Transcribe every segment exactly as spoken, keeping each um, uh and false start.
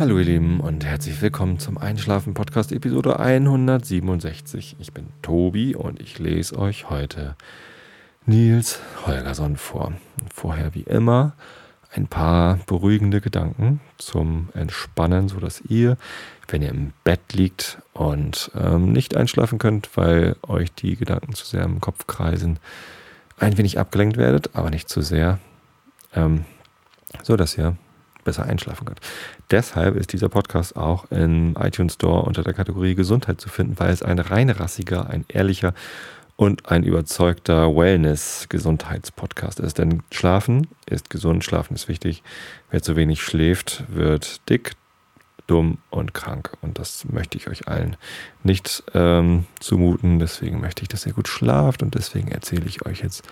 Hallo ihr Lieben und herzlich willkommen zum Einschlafen-Podcast Episode hundertsiebenundsechzig. Ich bin Tobi und ich lese euch heute Niels Holgersson vor. Und vorher wie immer ein paar beruhigende Gedanken zum Entspannen, sodass ihr, wenn ihr im Bett liegt und ähm, nicht einschlafen könnt, weil euch die Gedanken zu sehr im Kopf kreisen, ein wenig abgelenkt werdet, aber nicht zu sehr, ähm, so dass ihr besser einschlafen könnt. Deshalb ist dieser Podcast auch im iTunes Store unter der Kategorie Gesundheit zu finden, weil es ein reinrassiger, ein ehrlicher und ein überzeugter Wellness-Gesundheitspodcast ist. Denn Schlafen ist gesund, Schlafen ist wichtig. Wer zu wenig schläft, wird dick, dumm und krank. Und das möchte ich euch allen nicht ähm, zumuten. Deswegen möchte ich, dass ihr gut schlaft und deswegen erzähle ich euch jetzt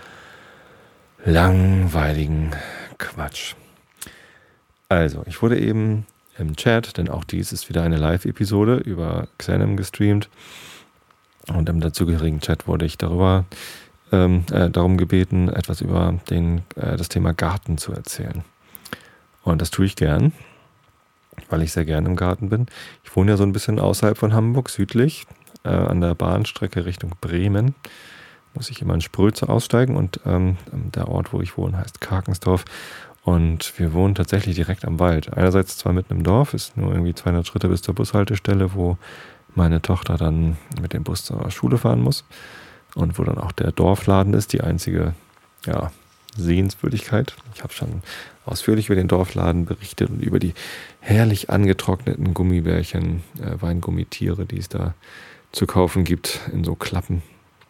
langweiligen Quatsch. Also, ich wurde eben im Chat, denn auch dies ist wieder eine Live-Episode über Xenem gestreamt und im dazugehörigen Chat wurde ich darüber ähm, äh, darum gebeten, etwas über den, äh, das Thema Garten zu erzählen. Und das tue ich gern, weil ich sehr gern im Garten bin. Ich wohne ja so ein bisschen außerhalb von Hamburg, südlich, äh, an der Bahnstrecke Richtung Bremen. Muss ich immer in Spröze aussteigen und ähm, der Ort, wo ich wohne, heißt Karkensdorf. Und wir wohnen tatsächlich direkt am Wald. Einerseits zwar mitten im Dorf, ist nur irgendwie zweihundert Schritte bis zur Bushaltestelle, wo meine Tochter dann mit dem Bus zur Schule fahren muss. Und wo dann auch der Dorfladen ist, die einzige ja, Sehenswürdigkeit. Ich habe schon ausführlich über den Dorfladen berichtet und über die herrlich angetrockneten Gummibärchen, äh, Weingummitiere, die es da zu kaufen gibt in so Klappen.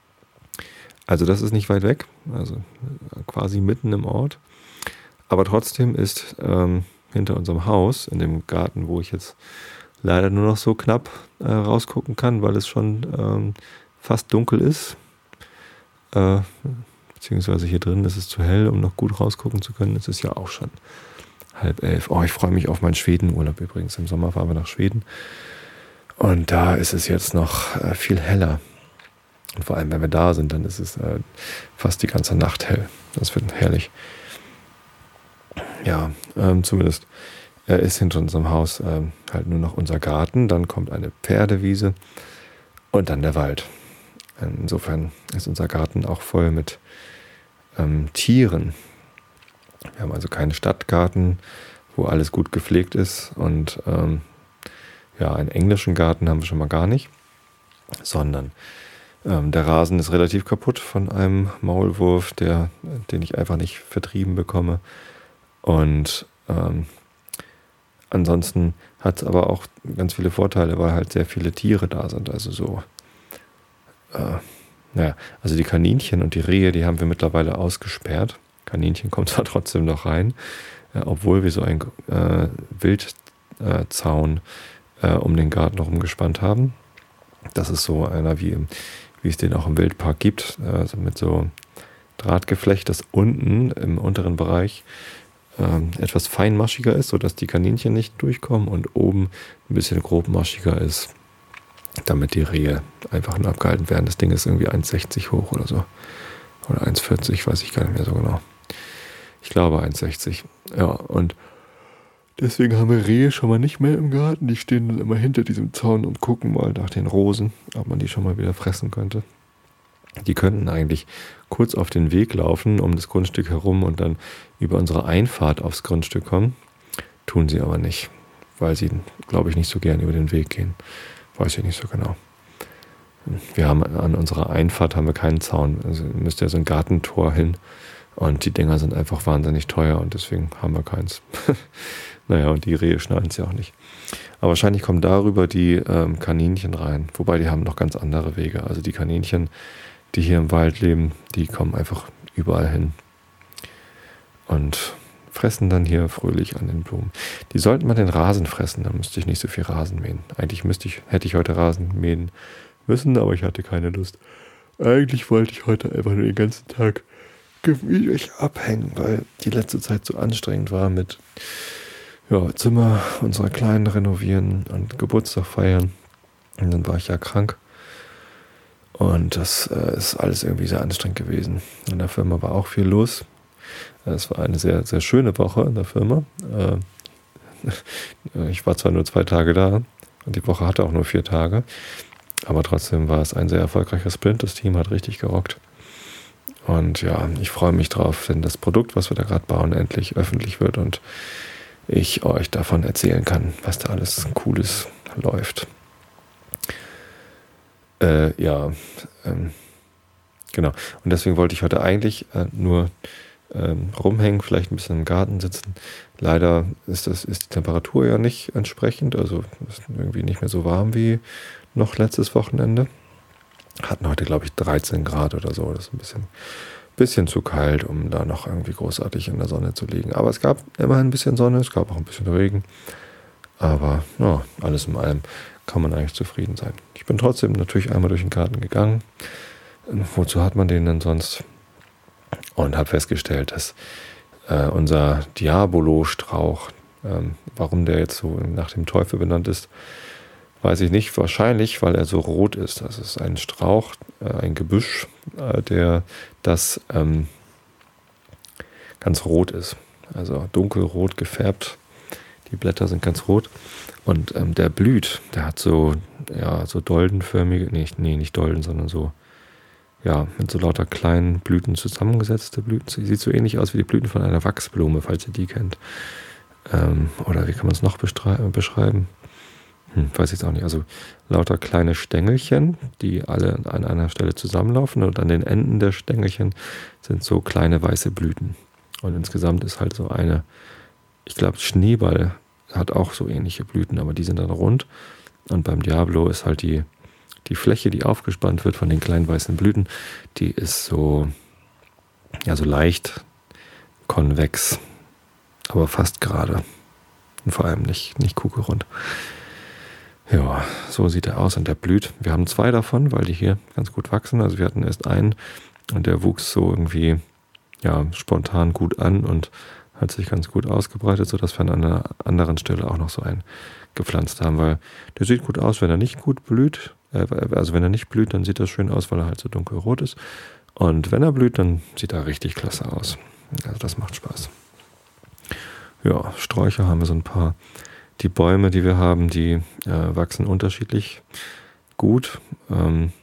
Also das ist nicht weit weg, also quasi mitten im Ort. Aber trotzdem ist ähm, hinter unserem Haus, in dem Garten, wo ich jetzt leider nur noch so knapp äh, rausgucken kann, weil es schon ähm, fast dunkel ist, äh, beziehungsweise hier drin ist es zu hell, um noch gut rausgucken zu können. Es ist ja auch schon halb elf. Oh, ich freue mich auf meinen Schwedenurlaub übrigens. Im Sommer fahren wir nach Schweden. Und da ist es jetzt noch äh, viel heller. Und vor allem, wenn wir da sind, dann ist es äh, fast die ganze Nacht hell. Das wird herrlich. Ja, ähm, zumindest äh, ist hinter unserem Haus ähm, halt nur noch unser Garten, dann kommt eine Pferdewiese und dann der Wald. Insofern ist unser Garten auch voll mit ähm, Tieren. Wir haben also keinen Stadtgarten, wo alles gut gepflegt ist und ähm, ja, einen englischen Garten haben wir schon mal gar nicht, sondern ähm, der Rasen ist relativ kaputt von einem Maulwurf, der, den ich einfach nicht vertrieben bekomme. Und ähm, ansonsten hat es aber auch ganz viele Vorteile, weil halt sehr viele Tiere da sind. Also so, äh, naja, also die Kaninchen und die Rehe, die haben wir mittlerweile ausgesperrt. Kaninchen kommt zwar trotzdem noch rein, äh, obwohl wir so einen äh, Wildzaun äh, um den Garten herum gespannt haben. Das ist so einer, wie, wie es den auch im Wildpark gibt, also mit so Drahtgeflecht, das unten im unteren Bereich etwas feinmaschiger ist, sodass die Kaninchen nicht durchkommen und oben ein bisschen grobmaschiger ist, damit die Rehe einfach nur abgehalten werden. Das Ding ist irgendwie eins Komma sechzig hoch oder so. Oder eins Komma vierzig, weiß ich gar nicht mehr so genau. Ich glaube eins Komma sechzig. Ja, und deswegen haben wir Rehe schon mal nicht mehr im Garten. Die stehen dann immer hinter diesem Zaun und gucken mal nach den Rosen, ob man die schon mal wieder fressen könnte. Die könnten eigentlich kurz auf den Weg laufen, um das Grundstück herum und dann über unsere Einfahrt aufs Grundstück kommen. Tun sie aber nicht, weil sie, glaube ich, nicht so gern über den Weg gehen. Weiß ich nicht so genau. Wir haben an unserer Einfahrt haben wir keinen Zaun. Also müsste ja so ein Gartentor hin und die Dinger sind einfach wahnsinnig teuer und deswegen haben wir keins. Naja, und die Rehe schneiden es ja auch nicht. Aber wahrscheinlich kommen darüber die ähm, Kaninchen rein. Wobei die haben noch ganz andere Wege. Also die Kaninchen, die hier im Wald leben, die kommen einfach überall hin und fressen dann hier fröhlich an den Blumen. Die sollten mal den Rasen fressen, dann müsste ich nicht so viel Rasen mähen. Eigentlich müsste ich, hätte ich heute Rasen mähen müssen, aber ich hatte keine Lust. Eigentlich wollte ich heute einfach nur den ganzen Tag gemütlich abhängen, weil die letzte Zeit so anstrengend war mit ja, Zimmer unserer Kleinen renovieren und Geburtstag feiern. Und dann war ich ja krank. Und das äh, ist alles irgendwie sehr anstrengend gewesen. In der Firma war auch viel los. Es war eine sehr, sehr schöne Woche in der Firma. Äh, Ich war zwar nur zwei Tage da und die Woche hatte auch nur vier Tage, aber trotzdem war es ein sehr erfolgreicher Sprint. Das Team hat richtig gerockt. Und ja, ich freue mich drauf, wenn das Produkt, was wir da gerade bauen, endlich öffentlich wird und ich euch davon erzählen kann, was da alles Cooles läuft. Äh, ja, ähm, genau. Und deswegen wollte ich heute eigentlich äh, nur ähm, rumhängen, vielleicht ein bisschen im Garten sitzen. Leider ist, das, ist die Temperatur ja nicht entsprechend, also ist irgendwie nicht mehr so warm wie noch letztes Wochenende. Hatten heute, glaube ich, dreizehn Grad oder so. Das ist ein bisschen, bisschen zu kalt, um da noch irgendwie großartig in der Sonne zu liegen. Aber es gab immerhin ein bisschen Sonne, es gab auch ein bisschen Regen. Aber ja, alles in allem kann man eigentlich zufrieden sein. Ich bin trotzdem natürlich einmal durch den Garten gegangen. Wozu hat man den denn sonst? Und habe festgestellt, dass äh, unser Diabolo-Strauch, ähm, warum der jetzt so nach dem Teufel benannt ist, weiß ich nicht. Wahrscheinlich, weil er so rot ist. Das ist ein Strauch, äh, ein Gebüsch, äh, der das ähm, ganz rot ist. Also dunkelrot gefärbt. Die Blätter sind ganz rot. Und ähm, der blüht. Der hat so, ja, so doldenförmige, nee, nee, nicht Dolden, sondern so, ja, mit so lauter kleinen Blüten zusammengesetzte Blüten. Sie sieht so ähnlich aus wie die Blüten von einer Wachsblume, falls ihr die kennt. Ähm, oder wie kann man es noch beschreiben? Hm, weiß ich jetzt auch nicht. Also lauter kleine Stängelchen, die alle an einer Stelle zusammenlaufen und an den Enden der Stängelchen sind so kleine weiße Blüten. Und insgesamt ist halt so eine, ich glaube Schneeball hat auch so ähnliche Blüten, aber die sind dann rund. Und beim Diabolo ist halt die, die Fläche, die aufgespannt wird von den kleinen weißen Blüten, die ist so, ja, so leicht konvex, aber fast gerade. Und vor allem nicht, nicht kugelrund. Ja, so sieht er aus und der blüht. Wir haben zwei davon, weil die hier ganz gut wachsen. Also wir hatten erst einen und der wuchs so irgendwie ja, spontan gut an und hat sich ganz gut ausgebreitet, sodass wir an einer anderen Stelle auch noch so einen gepflanzt haben, weil der sieht gut aus, wenn er nicht gut blüht. Äh, also wenn er nicht blüht, dann sieht das schön aus, weil er halt so dunkelrot ist. Und wenn er blüht, dann sieht er richtig klasse aus. Also das macht Spaß. Ja, Sträucher haben wir so ein paar. Die Bäume, die wir haben, die äh, wachsen unterschiedlich gut. Ähm,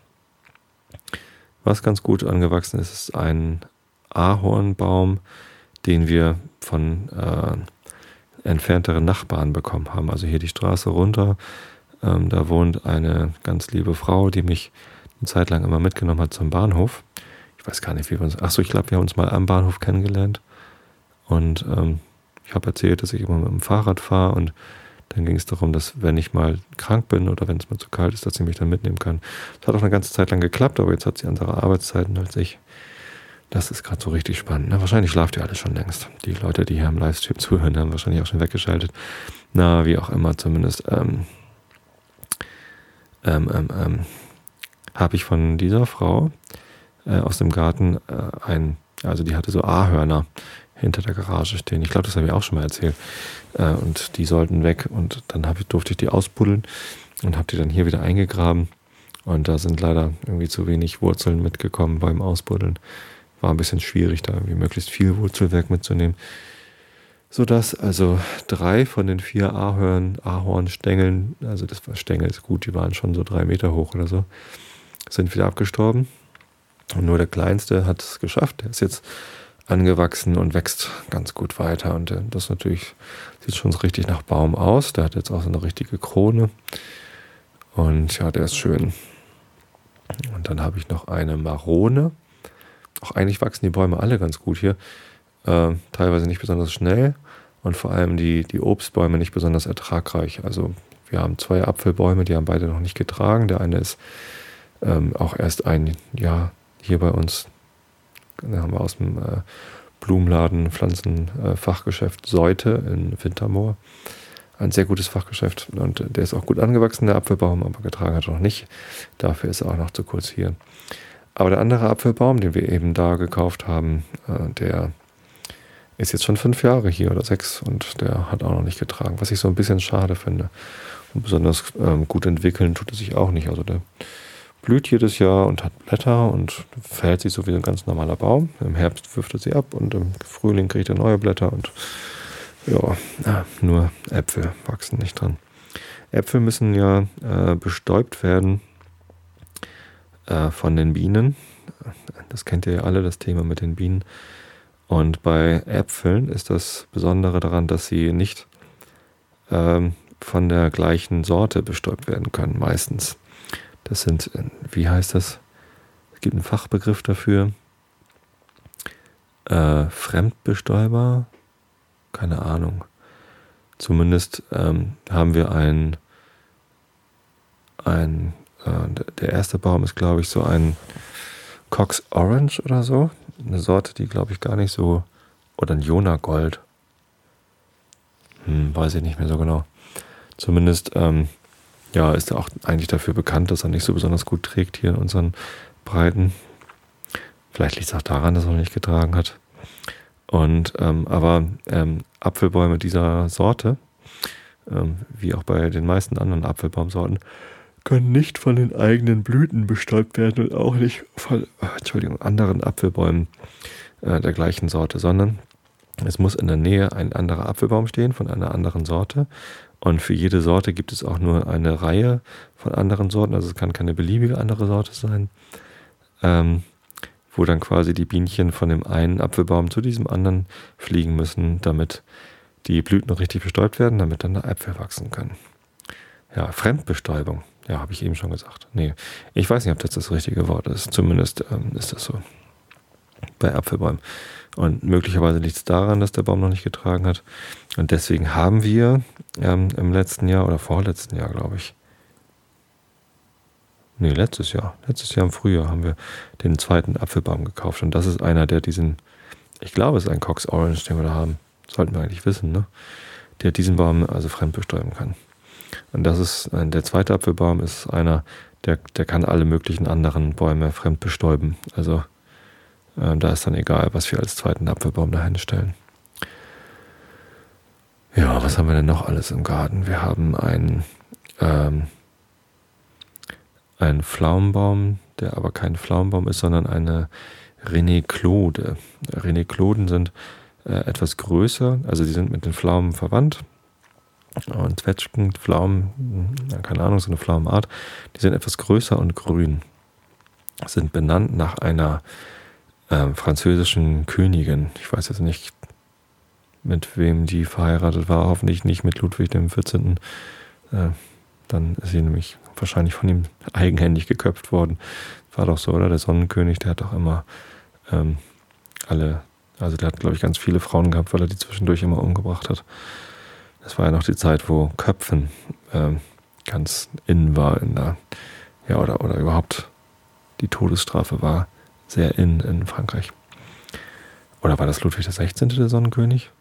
was ganz gut angewachsen ist, ist ein Ahornbaum, den wir von äh, entfernteren Nachbarn bekommen haben. Also hier die Straße runter, ähm, da wohnt eine ganz liebe Frau, die mich eine Zeit lang immer mitgenommen hat zum Bahnhof. Ich weiß gar nicht, wie wir uns... Achso, ich glaube, wir haben uns mal am Bahnhof kennengelernt. Und ähm, ich habe erzählt, dass ich immer mit dem Fahrrad fahre und dann ging es darum, dass wenn ich mal krank bin oder wenn es mir zu kalt ist, dass sie mich dann mitnehmen kann. Das hat auch eine ganze Zeit lang geklappt, aber jetzt hat sie andere Arbeitszeiten als ich. Das ist gerade so richtig spannend. Na, wahrscheinlich schlaft ihr alle schon längst. Die Leute, die hier im Livestream zuhören, haben wahrscheinlich auch schon weggeschaltet. Na, wie auch immer, zumindest ähm, ähm, ähm, ähm, habe ich von dieser Frau äh, aus dem Garten äh, ein, also die hatte so Ahörner hinter der Garage stehen. Ich glaube, das habe ich auch schon mal erzählt. Äh, und die sollten weg und dann hab ich, durfte ich die ausbuddeln und habe die dann hier wieder eingegraben. Und da sind leider irgendwie zu wenig Wurzeln mitgekommen beim Ausbuddeln. War ein bisschen schwierig, da irgendwie möglichst viel Wurzelwerk mitzunehmen. Sodass also drei von den vier Ahorn, Ahornstängeln, also das war Stängel ist gut, die waren schon so drei Meter hoch oder so, sind wieder abgestorben. Und nur der kleinste hat es geschafft. Der ist jetzt angewachsen und wächst ganz gut weiter. Und das natürlich sieht schon so richtig nach Baum aus. Der hat jetzt auch so eine richtige Krone. Und ja, der ist schön. Und dann habe ich noch eine Marone. Auch eigentlich wachsen die Bäume alle ganz gut hier. Äh, teilweise nicht besonders schnell und vor allem die, die Obstbäume nicht besonders ertragreich. Also wir haben zwei Apfelbäume, die haben beide noch nicht getragen. Der eine ist ähm, auch erst ein Jahr hier bei uns. Da haben wir aus dem äh, Blumenladen, Pflanzenfachgeschäft äh, Seute in Wintermoor. Ein sehr gutes Fachgeschäft und der ist auch gut angewachsen, der Apfelbaum, aber getragen hat er noch nicht. Dafür ist er auch noch zu kurz hier. Aber der andere Apfelbaum, den wir eben da gekauft haben, äh, der ist jetzt schon fünf Jahre hier oder sechs und der hat auch noch nicht getragen, was ich so ein bisschen schade finde. Und besonders ähm, gut entwickeln tut er sich auch nicht. Also der blüht jedes Jahr und hat Blätter und verhält sich so wie ein ganz normaler Baum. Im Herbst wirft er sie ab und im Frühling kriegt er neue Blätter und Ja, ja, nur Äpfel wachsen nicht dran. Äpfel müssen ja äh, bestäubt werden äh, von den Bienen. Das kennt ihr ja alle, das Thema mit den Bienen. Und bei Äpfeln ist das Besondere daran, dass sie nicht ähm, von der gleichen Sorte bestäubt werden können, meistens. Das sind, wie heißt das? Es gibt einen Fachbegriff dafür. Äh, Fremdbestäuber? Keine Ahnung. Zumindest ähm, haben wir ein, ein äh, der erste Baum ist, glaube ich, so ein Cox Orange oder so. Eine Sorte, die, glaube ich, gar nicht so, oder ein Jona Gold. Hm, weiß ich nicht mehr so genau. Zumindest, ähm, ja, ist er auch eigentlich dafür bekannt, dass er nicht so besonders gut trägt hier in unseren Breiten. Vielleicht liegt es auch daran, dass er noch nicht getragen hat. Und, ähm, aber ähm, Apfelbäume dieser Sorte, ähm, wie auch bei den meisten anderen Apfelbaumsorten, können nicht von den eigenen Blüten bestäubt werden und auch nicht von äh, Entschuldigung, anderen Apfelbäumen äh, der gleichen Sorte, sondern es muss in der Nähe ein anderer Apfelbaum stehen von einer anderen Sorte. Und für jede Sorte gibt es auch nur eine Reihe von anderen Sorten, also es kann keine beliebige andere Sorte sein, ähm, wo dann quasi die Bienchen von dem einen Apfelbaum zu diesem anderen fliegen müssen, damit die Blüten richtig bestäubt werden, damit dann da Äpfel wachsen können. Ja, Fremdbestäubung, ja, habe ich eben schon gesagt. Nee, ich weiß nicht, ob das das richtige Wort ist, zumindest ähm, ist das so bei Apfelbäumen. Und möglicherweise liegt es daran, dass der Baum noch nicht getragen hat. Und deswegen haben wir ähm, im letzten Jahr oder vorletzten Jahr, glaube ich, nee, letztes Jahr, letztes Jahr im Frühjahr haben wir den zweiten Apfelbaum gekauft. Und das ist einer, der diesen, ich glaube, es ist ein Cox Orange, den wir da haben. Sollten wir eigentlich wissen, ne? Der diesen Baum also fremdbestäuben kann. Und das ist, äh, der zweite Apfelbaum ist einer, der, der kann alle möglichen anderen Bäume fremdbestäuben. Also äh, da ist dann egal, was wir als zweiten Apfelbaum da hinstellen. Ja, was haben wir denn noch alles im Garten? Wir haben einen, ähm, einen Pflaumenbaum, der aber kein Pflaumenbaum ist, sondern eine René-Claude. René-Clauden sind äh, etwas größer, also sie sind mit den Pflaumen verwandt. Und Zwetschgen, Pflaumen, keine Ahnung, so eine Pflaumenart, die sind etwas größer und grün. Sind benannt nach einer äh, französischen Königin. Ich weiß jetzt nicht, mit wem die verheiratet war, hoffentlich nicht mit Ludwig dem vierzehnten. Äh, dann ist sie nämlich wahrscheinlich von ihm eigenhändig geköpft worden. War doch so, oder? Der Sonnenkönig, der hat doch immer ähm, alle, also der hat, glaube ich, ganz viele Frauen gehabt, weil er die zwischendurch immer umgebracht hat. Das war ja noch die Zeit, wo Köpfen ähm, ganz in war in der, ja, oder, oder überhaupt die Todesstrafe war sehr in in Frankreich. Oder war das Ludwig der sechzehnte. der Sonnenkönig?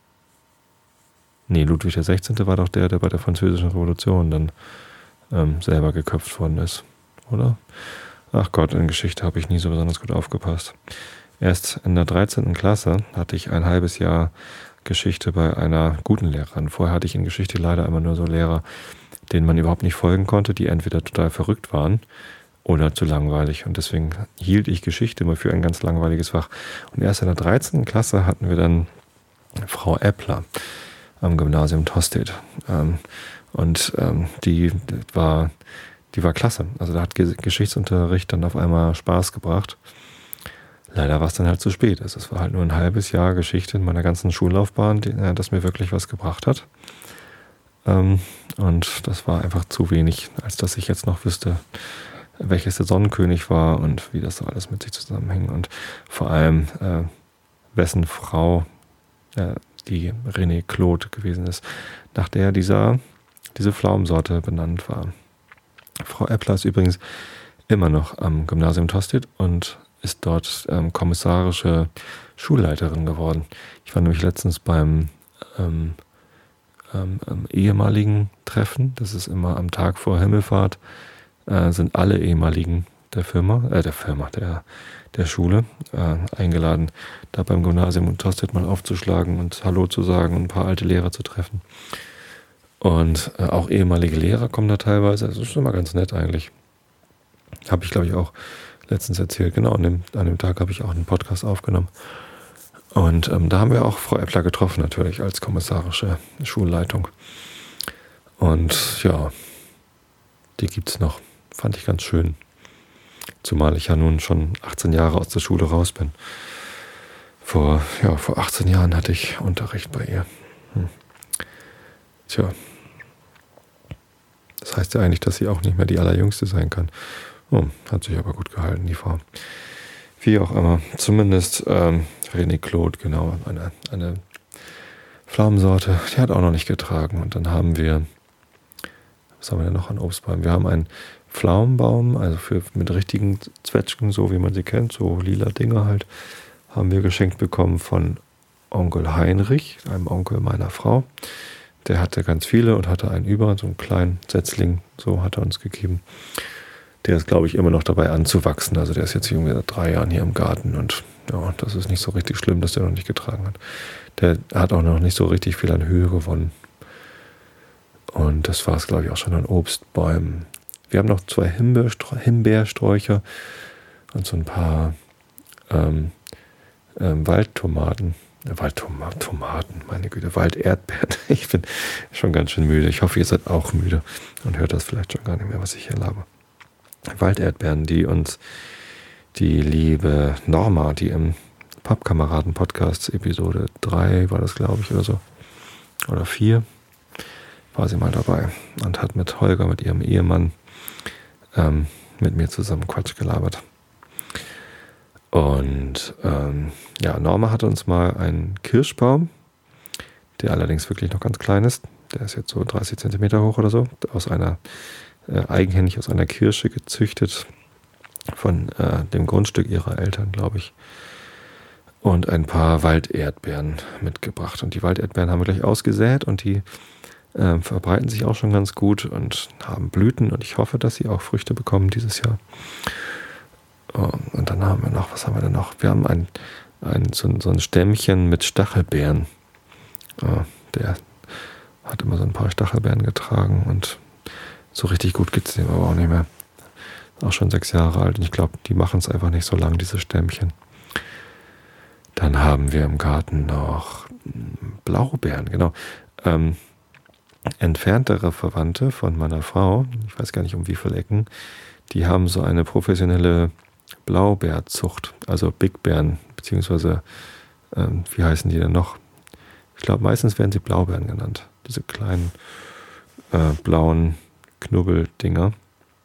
Nee, Ludwig der sechzehnte. war doch der, der bei der Französischen Revolution dann ähm, selber geköpft worden ist, oder? Ach Gott, in Geschichte habe ich nie so besonders gut aufgepasst. Erst in der dreizehnten. Klasse hatte ich ein halbes Jahr Geschichte bei einer guten Lehrerin. Vorher hatte ich in Geschichte leider immer nur so Lehrer, denen man überhaupt nicht folgen konnte, die entweder total verrückt waren oder zu langweilig. Und deswegen hielt ich Geschichte immer für ein ganz langweiliges Fach. Und erst in der dreizehnten. Klasse hatten wir dann Frau Eppler am Gymnasium Tostedt. Und die war, die war klasse. Also da hat Geschichtsunterricht dann auf einmal Spaß gebracht. Leider war es dann halt zu spät. Also es war halt nur ein halbes Jahr Geschichte in meiner ganzen Schullaufbahn, die, äh, das mir wirklich was gebracht hat. Ähm, und das war einfach zu wenig, als dass ich jetzt noch wüsste, welches der Sonnenkönig war und wie das so alles mit sich zusammenhängt. Und vor allem, äh, wessen Frau äh, die René Claude gewesen ist, nach der dieser, diese Pflaumensorte benannt war. Frau Eppler ist übrigens immer noch am Gymnasium Tostedt und ist dort ähm, kommissarische Schulleiterin geworden. Ich war nämlich letztens beim ähm, ähm, ähm, ehemaligen Treffen, das ist immer am Tag vor Himmelfahrt, äh, sind alle ehemaligen der Firma, äh, der Firma, der, der Schule äh, eingeladen, da beim Gymnasium in Tostedt mal aufzuschlagen und Hallo zu sagen und ein paar alte Lehrer zu treffen. Und äh, auch ehemalige Lehrer kommen da teilweise, das ist schon mal ganz nett eigentlich. Habe ich, glaube ich, auch letztens erzählt. Genau, an dem, an dem Tag habe ich auch einen Podcast aufgenommen. Und ähm, da haben wir auch Frau Eppler getroffen, natürlich als kommissarische Schulleitung. Und ja, die gibt's noch. Fand ich ganz schön. Zumal ich ja nun schon achtzehn Jahre aus der Schule raus bin. Vor, ja, vor achtzehn Jahren hatte ich Unterricht bei ihr. Hm. Tja. Das heißt ja eigentlich, dass sie auch nicht mehr die Allerjüngste sein kann. Oh, hat sich aber gut gehalten, die Frau. Wie auch immer. Zumindest ähm, René Claude, genau, eine, eine Pflaumensorte, die hat auch noch nicht getragen. Und dann haben wir, was haben wir denn noch an Obstbäumen? Wir haben einen Pflaumenbaum, also für, mit richtigen Zwetschgen, so wie man sie kennt, so lila Dinger halt, haben wir geschenkt bekommen von Onkel Heinrich, einem Onkel meiner Frau. Der hatte ganz viele und hatte einen über, so einen kleinen Setzling, so hat er uns gegeben. Der ist, glaube ich, immer noch dabei anzuwachsen. Also der ist jetzt irgendwie seit drei Jahren hier im Garten und ja, das ist nicht so richtig schlimm, dass der noch nicht getragen hat. Der hat auch noch nicht so richtig viel an Höhe gewonnen. Und das war es, glaube ich, auch schon an Obstbäumen. Wir haben noch zwei Himbeersträ- Himbeersträucher und so ein paar ähm, ähm, Waldtomaten. Waldtomaten, meine Güte, Walderdbeeren. Ich bin schon ganz schön müde. Ich hoffe, ihr seid auch müde und hört das vielleicht schon gar nicht mehr, was ich hier laber. Walderdbeeren, die uns die liebe Norma, die im Pappkameraden-Podcast Episode drei war das, glaube ich, oder so, oder vier, war sie mal dabei und hat mit Holger, mit ihrem Ehemann, ähm, mit mir zusammen Quatsch gelabert. Und ähm, ja, Norma hat uns mal einen Kirschbaum, der allerdings wirklich noch ganz klein ist, der ist jetzt so dreißig Zentimeter hoch oder so, aus einer, äh, eigenhändig aus einer Kirsche gezüchtet, von äh, dem Grundstück ihrer Eltern, glaube ich, und ein paar Walderdbeeren mitgebracht. Und die Walderdbeeren haben wir gleich ausgesät und die äh, verbreiten sich auch schon ganz gut und haben Blüten und ich hoffe, dass sie auch Früchte bekommen dieses Jahr. Und dann haben wir noch, was haben wir denn noch? Wir haben ein, ein, so, so ein Stämmchen mit Stachelbeeren. Der hat immer so ein paar Stachelbeeren getragen und so richtig gut gibt es dem aber auch nicht mehr. Auch schon sechs Jahre alt und ich glaube, die machen es einfach nicht so lang, diese Stämmchen. Dann haben wir im Garten noch Blaubeeren, genau. Ähm, entferntere Verwandte von meiner Frau, ich weiß gar nicht um wie viele Ecken, die haben so eine professionelle Blaubeerzucht, also Big Beeren, beziehungsweise, ähm, wie heißen die denn noch? Ich glaube, meistens werden sie Blaubeeren genannt. Diese kleinen äh, blauen Knubbeldinger.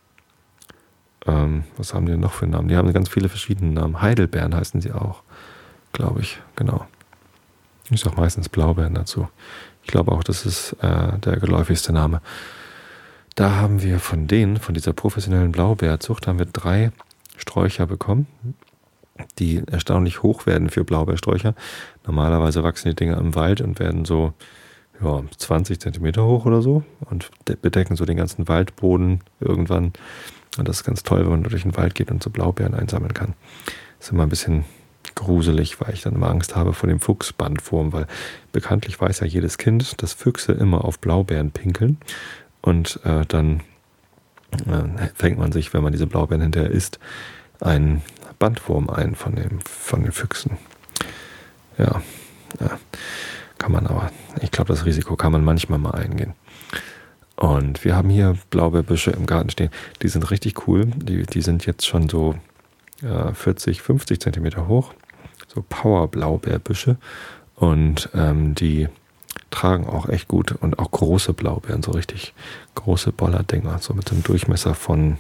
Ähm, was haben die denn noch für Namen? Die haben ganz viele verschiedene Namen. Heidelbeeren heißen sie auch, glaube ich, genau. Ich sage meistens Blaubeeren dazu. Ich glaube auch, das ist äh, der geläufigste Name. Da haben wir von denen, von dieser professionellen Blaubeerzucht, haben wir drei Sträucher bekommen, die erstaunlich hoch werden für Blaubeersträucher. Normalerweise wachsen die Dinger im Wald und werden so ja, zwanzig Zentimeter hoch oder so und bedecken so den ganzen Waldboden irgendwann. Und das ist ganz toll, wenn man durch den Wald geht und so Blaubeeren einsammeln kann. Das ist immer ein bisschen gruselig, weil ich dann immer Angst habe vor dem Fuchsbandwurm, weil bekanntlich weiß ja jedes Kind, dass Füchse immer auf Blaubeeren pinkeln. Und äh, dann äh, fängt man sich, wenn man diese Blaubeeren hinterher isst, einen Bandwurm ein von, dem, von den Füchsen. Ja, ja, kann man aber, ich glaube, das Risiko kann man manchmal mal eingehen. Und wir haben hier Blaubeerbüsche im Garten stehen. Die sind richtig cool. Die, die sind jetzt schon so äh, vierzig, fünfzig Zentimeter hoch. So Power-Blaubeerbüsche. Und ähm, die tragen auch echt gut und auch große Blaubeeren, so richtig große Bollerdinger, so mit einem Durchmesser von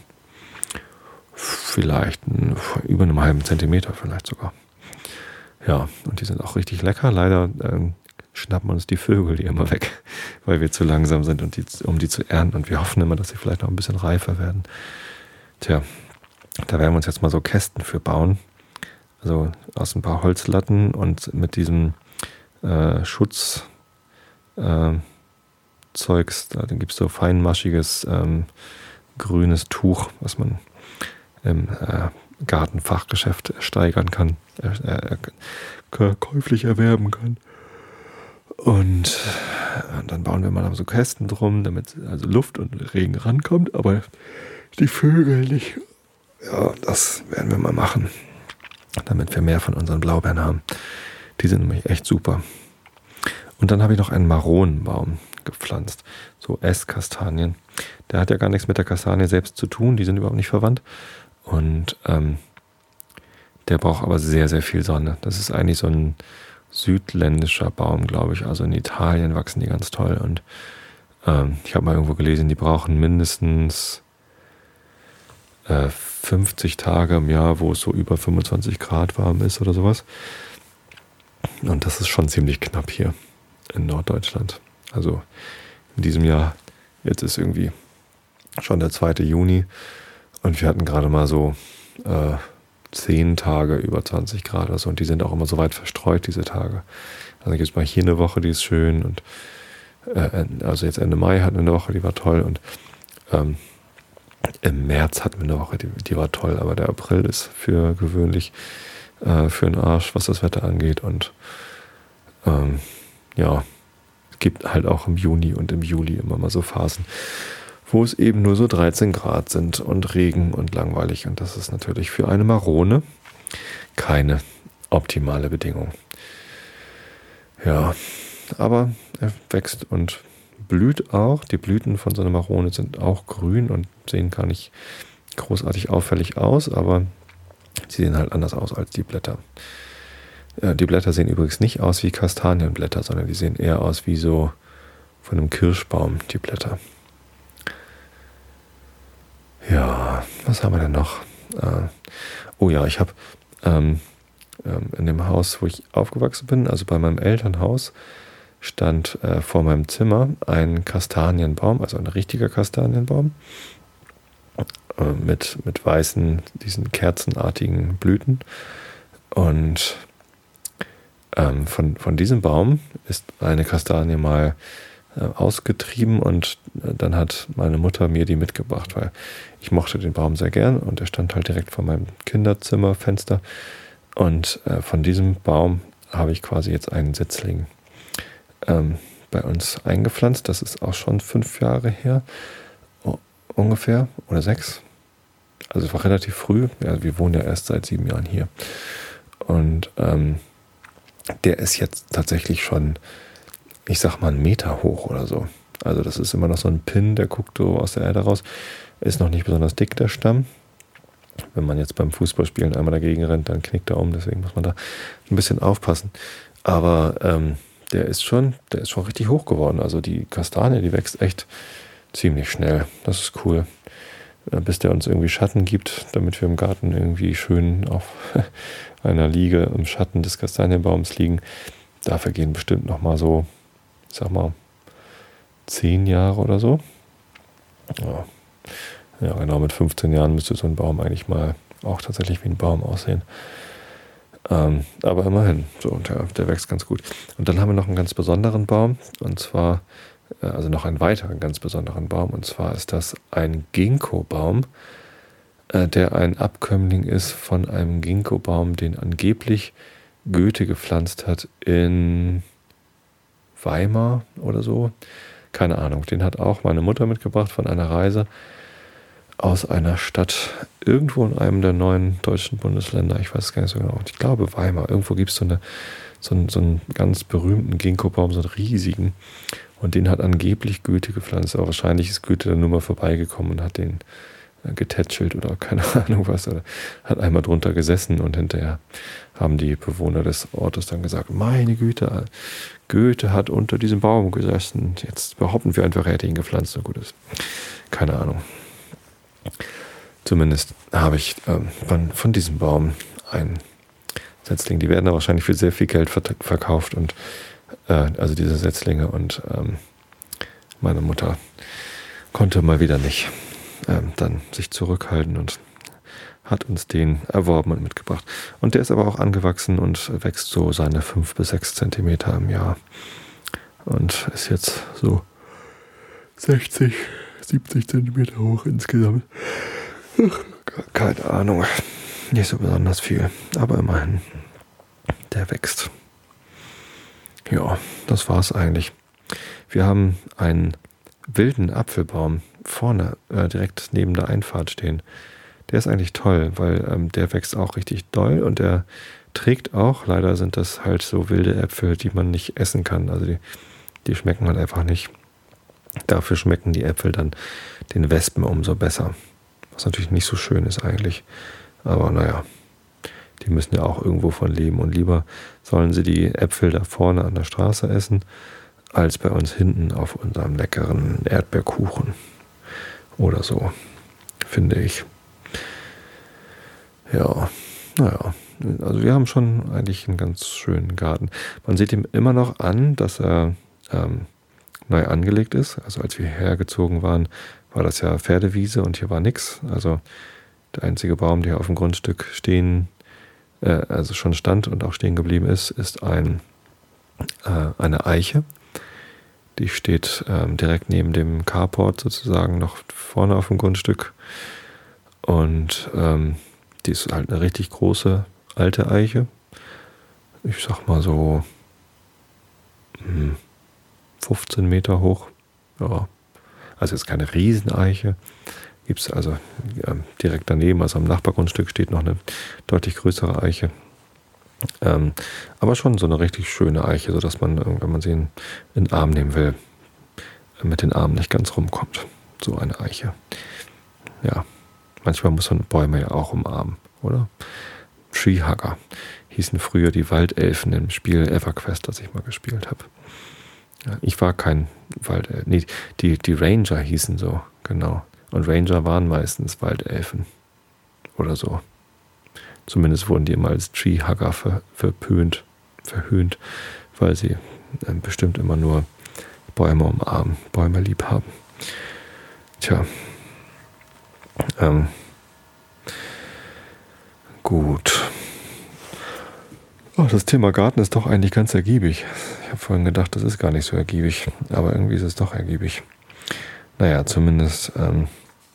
vielleicht über einem halben Zentimeter vielleicht sogar. Ja, und die sind auch richtig lecker. Leider ähm, schnappen uns die Vögel die immer weg, weil wir zu langsam sind, und die, um die zu ernten. Und wir hoffen immer, dass sie vielleicht noch ein bisschen reifer werden. Tja, da werden wir uns jetzt mal so Kästen für bauen. Also aus ein paar Holzlatten und mit diesem äh, Schutz äh, Zeugs, da gibt es so feinmaschiges ähm, grünes Tuch, was man im äh, Gartenfachgeschäft steigern kann, äh, äh, käuflich erwerben kann. Und äh, dann bauen wir mal so Kästen drum, damit also Luft und Regen rankommt, aber die Vögel nicht. Ja, das werden wir mal machen, damit wir mehr von unseren Blaubeeren haben. Die sind nämlich echt super. Und dann habe ich noch einen Maronenbaum gepflanzt. So Esskastanien. Der hat ja gar nichts mit der Kastanie selbst zu tun. Die sind überhaupt nicht verwandt. Und ähm, der braucht aber sehr, sehr viel Sonne. Das ist eigentlich so ein südländischer Baum, glaube ich. Also in Italien wachsen die ganz toll. Und ähm, ich habe mal irgendwo gelesen, die brauchen mindestens äh, fünfzig Tage im Jahr, wo es so über fünfundzwanzig Grad warm ist oder sowas. Und das ist schon ziemlich knapp hier in Norddeutschland. Also in diesem Jahr, jetzt ist irgendwie schon der zweite Juni und wir hatten gerade mal so äh, zehn Tage über zwanzig Grad oder so, und die sind auch immer so weit verstreut, diese Tage. Also gibt es mal hier eine Woche, die ist schön, und äh, also jetzt Ende Mai hatten wir eine Woche, die war toll, und ähm, im März hatten wir eine Woche, die, die war toll, aber der April ist für gewöhnlich äh, für den Arsch, was das Wetter angeht, und ähm, ja, es gibt halt auch im Juni und im Juli immer mal so Phasen, wo es eben nur so dreizehn Grad sind und Regen und langweilig, und das ist natürlich für eine Marone keine optimale Bedingung. Ja, aber er wächst und blüht auch. Die Blüten von so einer Marone sind auch grün und sehen gar nicht großartig auffällig aus, aber sie sehen halt anders aus als die Blätter. Die Blätter sehen übrigens nicht aus wie Kastanienblätter, sondern die sehen eher aus wie so von einem Kirschbaum, die Blätter. Ja, was haben wir denn noch? Äh, oh ja, ich habe ähm, ähm, in dem Haus, wo ich aufgewachsen bin, also bei meinem Elternhaus, stand äh, vor meinem Zimmer ein Kastanienbaum, also ein richtiger Kastanienbaum äh, mit, mit weißen, diesen kerzenartigen Blüten. Und ähm, von, von diesem Baum ist eine Kastanie mal äh, ausgetrieben, und äh, dann hat meine Mutter mir die mitgebracht, weil ich mochte den Baum sehr gern, und der stand halt direkt vor meinem Kinderzimmerfenster. Und äh, von diesem Baum habe ich quasi jetzt einen Setzling ähm, bei uns eingepflanzt. Das ist auch schon fünf Jahre her, oh, ungefähr, oder sechs. Also es war relativ früh. Ja, wir wohnen ja erst seit sieben Jahren hier. Und ähm, der ist jetzt tatsächlich schon, ich sag mal, einen Meter hoch oder so. Also das ist immer noch so ein Pin, der guckt so aus der Erde raus. Ist noch nicht besonders dick, der Stamm. Wenn man jetzt beim Fußballspielen einmal dagegen rennt, dann knickt er um. Deswegen muss man da ein bisschen aufpassen. Aber ähm, der ist schon, der ist schon richtig hoch geworden. Also die Kastanie, die wächst echt ziemlich schnell. Das ist cool. Bis der uns irgendwie Schatten gibt, damit wir im Garten irgendwie schön auf einer Liege im Schatten des Kastanienbaums liegen. Da vergehen bestimmt noch mal so, ich sag mal, zehn Jahre oder so. Ja. Ja, genau, mit fünfzehn Jahren müsste so ein Baum eigentlich mal auch tatsächlich wie ein Baum aussehen. Ähm, aber immerhin, so, der, der wächst ganz gut. Und dann haben wir noch einen ganz besonderen Baum, und zwar, äh, also noch einen weiteren ganz besonderen Baum, und zwar ist das ein Ginkgo-Baum, äh, der ein Abkömmling ist von einem Ginkgo-Baum, den angeblich Goethe gepflanzt hat in Weimar oder so. Keine Ahnung, den hat auch meine Mutter mitgebracht von einer Reise aus einer Stadt irgendwo in einem der neuen deutschen Bundesländer. Ich weiß es gar nicht so genau. Ich glaube Weimar. Irgendwo gibt es so, eine, so, einen, so einen ganz berühmten Ginkgo-Baum, so einen riesigen. Und den hat angeblich Goethe gepflanzt. Aber wahrscheinlich ist Goethe dann nur mal vorbeigekommen und hat den getätschelt oder keine Ahnung was. Oder hat einmal drunter gesessen, und hinterher haben die Bewohner des Ortes dann gesagt, meine Güte, Goethe hat unter diesem Baum gesessen. Jetzt behaupten wir einfach, er hätte ihn gepflanzt. So gut ist. Keine Ahnung. Zumindest habe ich ähm, von, von diesem Baum einen Setzling. Die werden da wahrscheinlich für sehr viel Geld ver- verkauft. Und äh, also diese Setzlinge. Und ähm, meine Mutter konnte mal wieder nicht ähm, dann sich zurückhalten und hat uns den erworben und mitgebracht. Und der ist aber auch angewachsen und wächst so seine fünf bis sechs Zentimeter im Jahr. Und ist jetzt so sechzig, siebzig Zentimeter hoch insgesamt. Keine Ahnung. Nicht so besonders viel. Aber immerhin. Der wächst. Ja, das war's eigentlich. Wir haben einen wilden Apfelbaum vorne, äh, direkt neben der Einfahrt stehen. Der ist eigentlich toll, weil ähm, der wächst auch richtig doll, und der trägt auch. Leider sind das halt so wilde Äpfel, die man nicht essen kann. Also die, die schmecken halt einfach nicht. Dafür schmecken die Äpfel dann den Wespen umso besser. Was natürlich nicht so schön ist eigentlich. Aber naja, die müssen ja auch irgendwo von leben. Und lieber sollen sie die Äpfel da vorne an der Straße essen, als bei uns hinten auf unserem leckeren Erdbeerkuchen. Oder so, finde ich. Ja, naja. Also wir haben schon eigentlich einen ganz schönen Garten. Man sieht ihm immer noch an, dass er ähm, neu angelegt ist. Also als wir hergezogen waren, war das ja Pferdewiese und hier war nichts. Also der einzige Baum, der auf dem Grundstück stehen, äh, also schon stand und auch stehen geblieben ist, ist ein, äh, eine Eiche. Die steht ähm, direkt neben dem Carport sozusagen noch vorne auf dem Grundstück. Und ähm, die ist halt eine richtig große alte Eiche. Ich sag mal so hm, fünfzehn Meter hoch. Ja. Also ist keine Rieseneiche. Gibt es also ja, direkt daneben, also am Nachbargrundstück steht noch eine deutlich größere Eiche. Ähm, aber schon so eine richtig schöne Eiche, sodass man, wenn man sie in, in den Arm nehmen will, mit den Armen nicht ganz rumkommt. So eine Eiche. Ja, manchmal muss man Bäume ja auch umarmen, oder? Treehugger hießen früher die Waldelfen im Spiel EverQuest, das ich mal gespielt habe. Ja, ich war kein Waldelf. Nee, die, die Ranger hießen so, genau. Und Ranger waren meistens Waldelfen. Oder so. Zumindest wurden die immer als Treehugger ver, verpönt, verhöhnt, weil sie äh, bestimmt immer nur Bäume umarmen, Bäume lieb haben. Tja. Ähm. Gut. Oh, das Thema Garten ist doch eigentlich ganz ergiebig. Ich habe vorhin gedacht, das ist gar nicht so ergiebig, aber irgendwie ist es doch ergiebig. Naja, zumindest, ähm,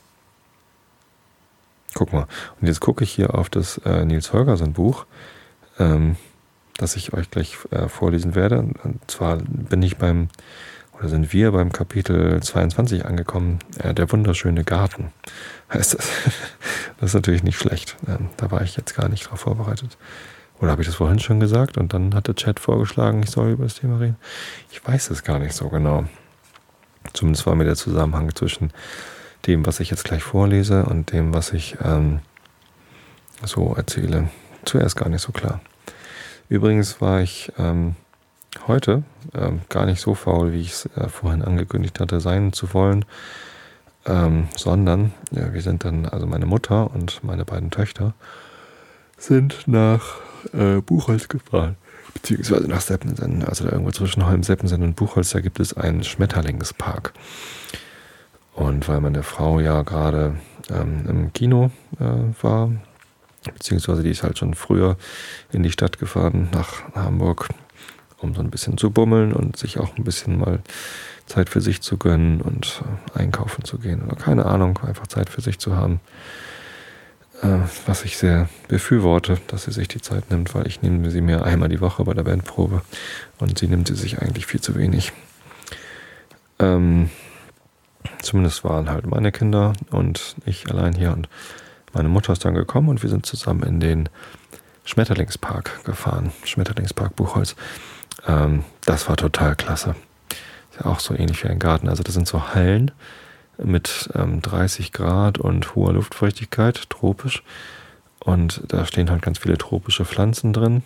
guck mal. Und jetzt gucke ich hier auf das äh, Nils Holgersson Buch, ähm, das ich euch gleich äh, vorlesen werde. Und zwar bin ich beim, oder sind wir beim Kapitel zweiundzwanzig angekommen, äh, der wunderschöne Garten, heißt das. Das ist natürlich nicht schlecht. Ähm, da war ich jetzt gar nicht drauf vorbereitet. Oder habe ich das vorhin schon gesagt und dann hat der Chat vorgeschlagen, ich soll über das Thema reden? Ich weiß es gar nicht so genau. Zumindest war mir der Zusammenhang zwischen dem, was ich jetzt gleich vorlese und dem, was ich ähm, so erzähle, zuerst gar nicht so klar. Übrigens war ich ähm, heute ähm, gar nicht so faul, wie ich es äh, vorhin angekündigt hatte, sein zu wollen, ähm, sondern ja, wir sind dann, also meine Mutter und meine beiden Töchter, sind nach äh, Buchholz gefahren, beziehungsweise nach Seppensen, also da irgendwo zwischen Holm-Seppensen und Buchholz, da gibt es einen Schmetterlingspark. Und weil meine Frau ja gerade ähm, im Kino äh, war, beziehungsweise die ist halt schon früher in die Stadt gefahren, nach Hamburg, um so ein bisschen zu bummeln und sich auch ein bisschen mal Zeit für sich zu gönnen und äh, einkaufen zu gehen oder keine Ahnung, einfach Zeit für sich zu haben. Was ich sehr befürworte, dass sie sich die Zeit nimmt, weil ich nehme sie mir einmal die Woche bei der Bandprobe und sie nimmt sie sich eigentlich viel zu wenig. Ähm, zumindest waren halt meine Kinder und ich allein hier und meine Mutter ist dann gekommen und wir sind zusammen in den Schmetterlingspark gefahren, Schmetterlingspark Buchholz. Ähm, das war total klasse. Ist ja auch so ähnlich wie ein Garten, also das sind so Hallen mit ähm, dreißig Grad und hoher Luftfeuchtigkeit, tropisch. Und da stehen halt ganz viele tropische Pflanzen drin.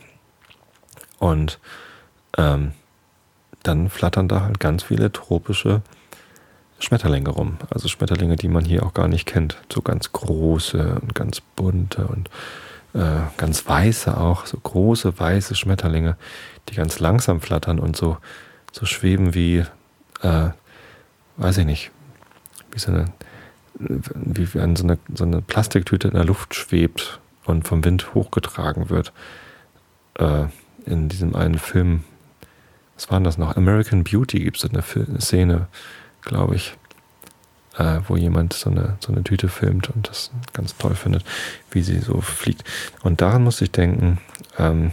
Und ähm, dann flattern da halt ganz viele tropische Schmetterlinge rum. Also Schmetterlinge, die man hier auch gar nicht kennt. So ganz große und ganz bunte und äh, ganz weiße auch. So große weiße Schmetterlinge, die ganz langsam flattern und so, so schweben wie, äh, weiß ich nicht, wie so eine, wie wenn so eine, so eine Plastiktüte in der Luft schwebt und vom Wind hochgetragen wird. Äh, in diesem einen Film, was war denn das noch? American Beauty gibt es eine, eine Szene, glaube ich, äh, wo jemand so eine, so eine Tüte filmt und das ganz toll findet, wie sie so fliegt. Und daran musste ich denken, ähm,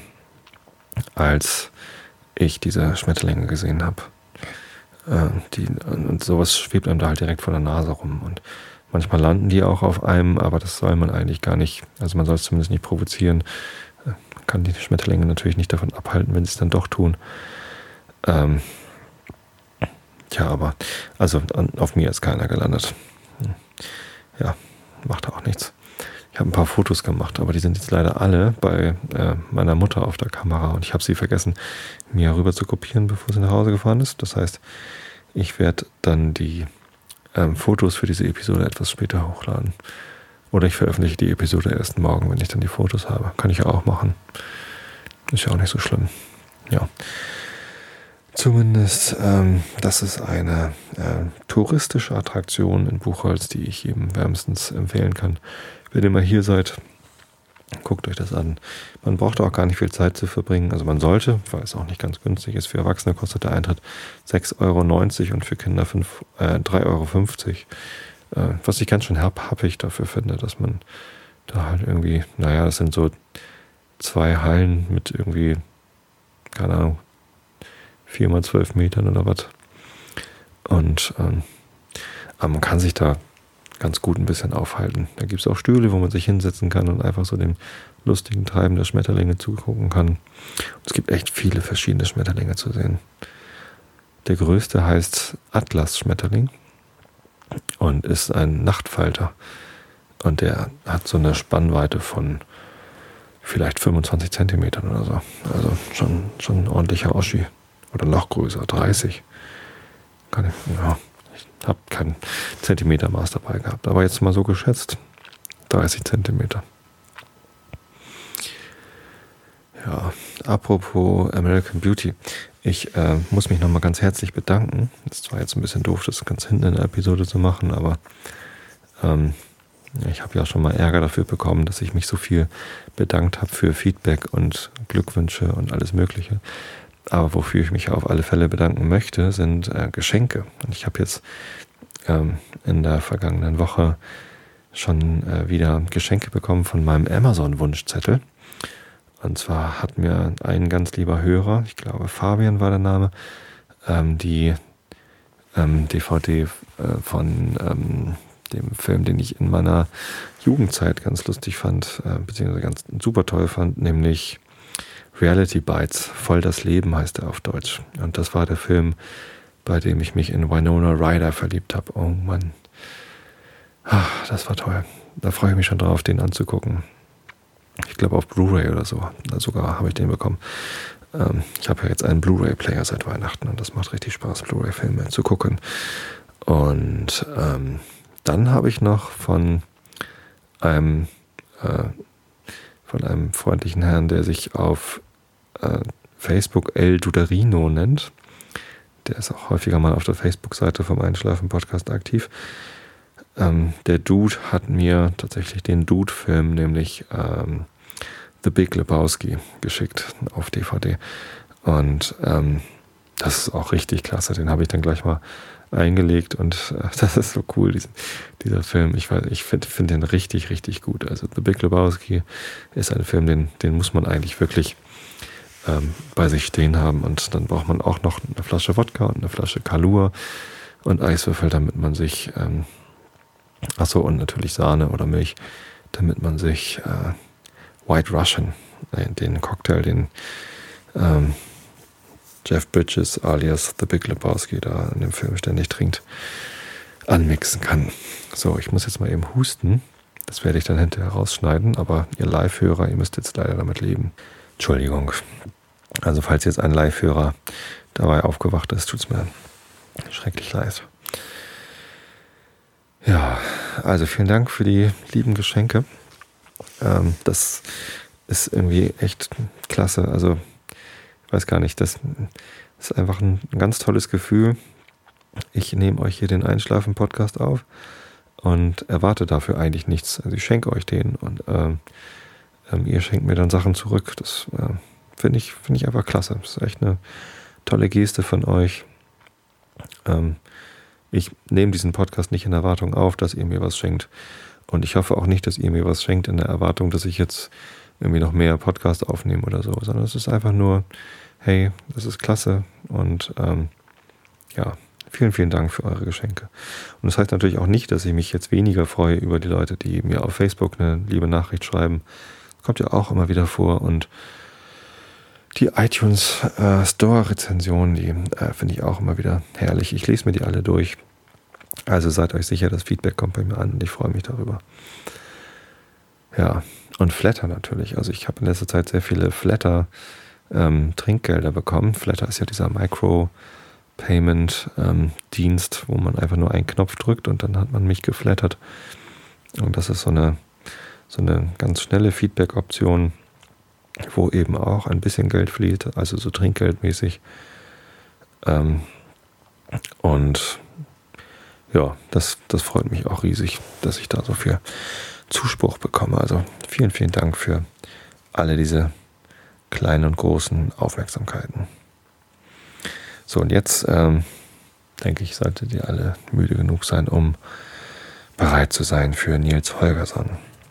als ich diese Schmetterlinge gesehen habe. Die, und sowas schwebt einem da halt direkt vor der Nase rum und manchmal landen die auch auf einem, aber das soll man eigentlich gar nicht, also man soll es zumindest nicht provozieren, man kann die Schmetterlinge natürlich nicht davon abhalten, wenn sie es dann doch tun. Ähm, tja, aber also an, auf mir ist keiner gelandet. Ja, macht auch nichts. Ich habe ein paar Fotos gemacht, aber die sind jetzt leider alle bei äh, meiner Mutter auf der Kamera und ich habe sie vergessen, mir rüber zu kopieren, bevor sie nach Hause gefahren ist. Das heißt, ich werde dann die ähm, Fotos für diese Episode etwas später hochladen. Oder ich veröffentliche die Episode erst morgen, wenn ich dann die Fotos habe. Kann ich ja auch machen. Ist ja auch nicht so schlimm. Ja. Zumindest, ähm, das ist eine äh, touristische Attraktion in Buchholz, die ich jedem wärmstens empfehlen kann. Wenn ihr mal hier seid, guckt euch das an. Man braucht auch gar nicht viel Zeit zu verbringen. Also man sollte, weil es auch nicht ganz günstig ist. Für Erwachsene kostet der Eintritt sechs Euro neunzig und für Kinder fünf, äh, drei Euro fünfzig. Äh, was ich ganz schön happig dafür finde, dass man da halt irgendwie, naja, das sind so zwei Hallen mit irgendwie, keine Ahnung, vier mal zwölf Metern oder was. Und ähm, aber man kann sich da ganz gut ein bisschen aufhalten. Da gibt es auch Stühle, wo man sich hinsetzen kann und einfach so dem lustigen Treiben der Schmetterlinge zugucken kann. Und es gibt echt viele verschiedene Schmetterlinge zu sehen. Der größte heißt Atlas-Schmetterling und ist ein Nachtfalter. Und der hat so eine Spannweite von vielleicht fünfundzwanzig Zentimetern oder so. Also schon, schon ein ordentlicher Oschi. Oder noch größer, dreißig. Kann ich, ja, ich habe kein Zentimetermaß dabei gehabt. Aber jetzt mal so geschätzt, dreißig Zentimeter. Ja, apropos American Beauty. Ich äh, muss mich nochmal ganz herzlich bedanken. Es ist zwar jetzt ein bisschen doof, das ganz hinten in der Episode zu machen, aber ähm, ich habe ja schon mal Ärger dafür bekommen, dass ich mich so viel bedankt habe für Feedback und Glückwünsche und alles Mögliche. Aber wofür ich mich auf alle Fälle bedanken möchte, sind äh, Geschenke. Und ich habe jetzt ähm, in der vergangenen Woche schon äh, wieder Geschenke bekommen von meinem Amazon-Wunschzettel. Und zwar hat mir ein ganz lieber Hörer, ich glaube Fabian war der Name, ähm, die ähm, D V D äh, von ähm, dem Film, den ich in meiner Jugendzeit ganz lustig fand, äh, beziehungsweise ganz super toll fand, nämlich Reality Bites, voll das Leben heißt er auf Deutsch. Und das war der Film, bei dem ich mich in Winona Ryder verliebt habe. Oh Mann, ach, das war toll. Da freue ich mich schon drauf, den anzugucken. Ich glaube auf Blu-ray oder so. Sogar habe ich den bekommen. Ähm, ich habe ja jetzt einen Blu-ray-Player seit Weihnachten und das macht richtig Spaß, Blu-ray-Filme zu gucken. Und ähm, dann habe ich noch von einem äh, von einem freundlichen Herrn, der sich auf äh, Facebook El Duderino nennt. Der ist auch häufiger mal auf der Facebook-Seite vom Einschlafen-Podcast aktiv. Ähm, der Dude hat mir tatsächlich den Dude-Film, nämlich ähm, The Big Lebowski, geschickt auf D V D. Und ähm, das ist auch richtig klasse. Den habe ich dann gleich mal eingelegt und äh, das ist so cool, diesen, dieser Film. Ich, ich finde find den richtig, richtig gut. Also The Big Lebowski ist ein Film, den, den muss man eigentlich wirklich ähm, bei sich stehen haben. Und dann braucht man auch noch eine Flasche Wodka und eine Flasche Kahlua und Eiswürfel, damit man sich, ähm, achso, und natürlich Sahne oder Milch, damit man sich äh, White Russian, äh, den Cocktail, den ähm, Jeff Bridges alias The Big Lebowski da in dem Film ständig trinkt, anmixen kann. So, ich muss jetzt mal eben husten. Das werde ich dann hinterher rausschneiden, aber ihr Live-Hörer, ihr müsst jetzt leider damit leben. Entschuldigung. Also falls jetzt ein Live-Hörer dabei aufgewacht ist, tut es mir schrecklich leid. Ja, also vielen Dank für die lieben Geschenke. Ähm, das ist irgendwie echt klasse. Also ich weiß gar nicht, das ist einfach ein ganz tolles Gefühl. Ich nehme euch hier den Einschlafen-Podcast auf und erwarte dafür eigentlich nichts. Also ich schenke euch den und ähm, ähm, ihr schenkt mir dann Sachen zurück. Das äh, finde ich, find ich einfach klasse. Das ist echt eine tolle Geste von euch. Ähm, ich nehme diesen Podcast nicht in Erwartung auf, dass ihr mir was schenkt. Und ich hoffe auch nicht, dass ihr mir was schenkt in der Erwartung, dass ich jetzt irgendwie noch mehr Podcast aufnehme oder so, sondern es ist einfach nur, hey, das ist klasse und ähm, ja, vielen, vielen Dank für eure Geschenke. Und das heißt natürlich auch nicht, dass ich mich jetzt weniger freue über die Leute, die mir auf Facebook eine liebe Nachricht schreiben. Das kommt ja auch immer wieder vor und Die iTunes äh, Store-Rezensionen, die äh, finde ich auch immer wieder herrlich. Ich lese mir die alle durch. Also seid euch sicher, das Feedback kommt bei mir an und ich freue mich darüber. Ja, und Flatter natürlich. Also ich habe in letzter Zeit sehr viele Flatter ähm, Trinkgelder bekommen. Flatter ist ja dieser Micro-Payment-Dienst, ähm, wo man einfach nur einen Knopf drückt und dann hat man mich geflattert. Und das ist so eine, so eine ganz schnelle Feedback-Option, wo eben auch ein bisschen Geld fließt, also so trinkgeldmäßig. Ähm, und ja, das, das freut mich auch riesig, dass ich da so viel Zuspruch bekomme. Also vielen, vielen Dank für alle diese kleinen und großen Aufmerksamkeiten. So, und jetzt ähm, denke ich, solltet ihr alle müde genug sein, um bereit zu sein für Niels Holgersson.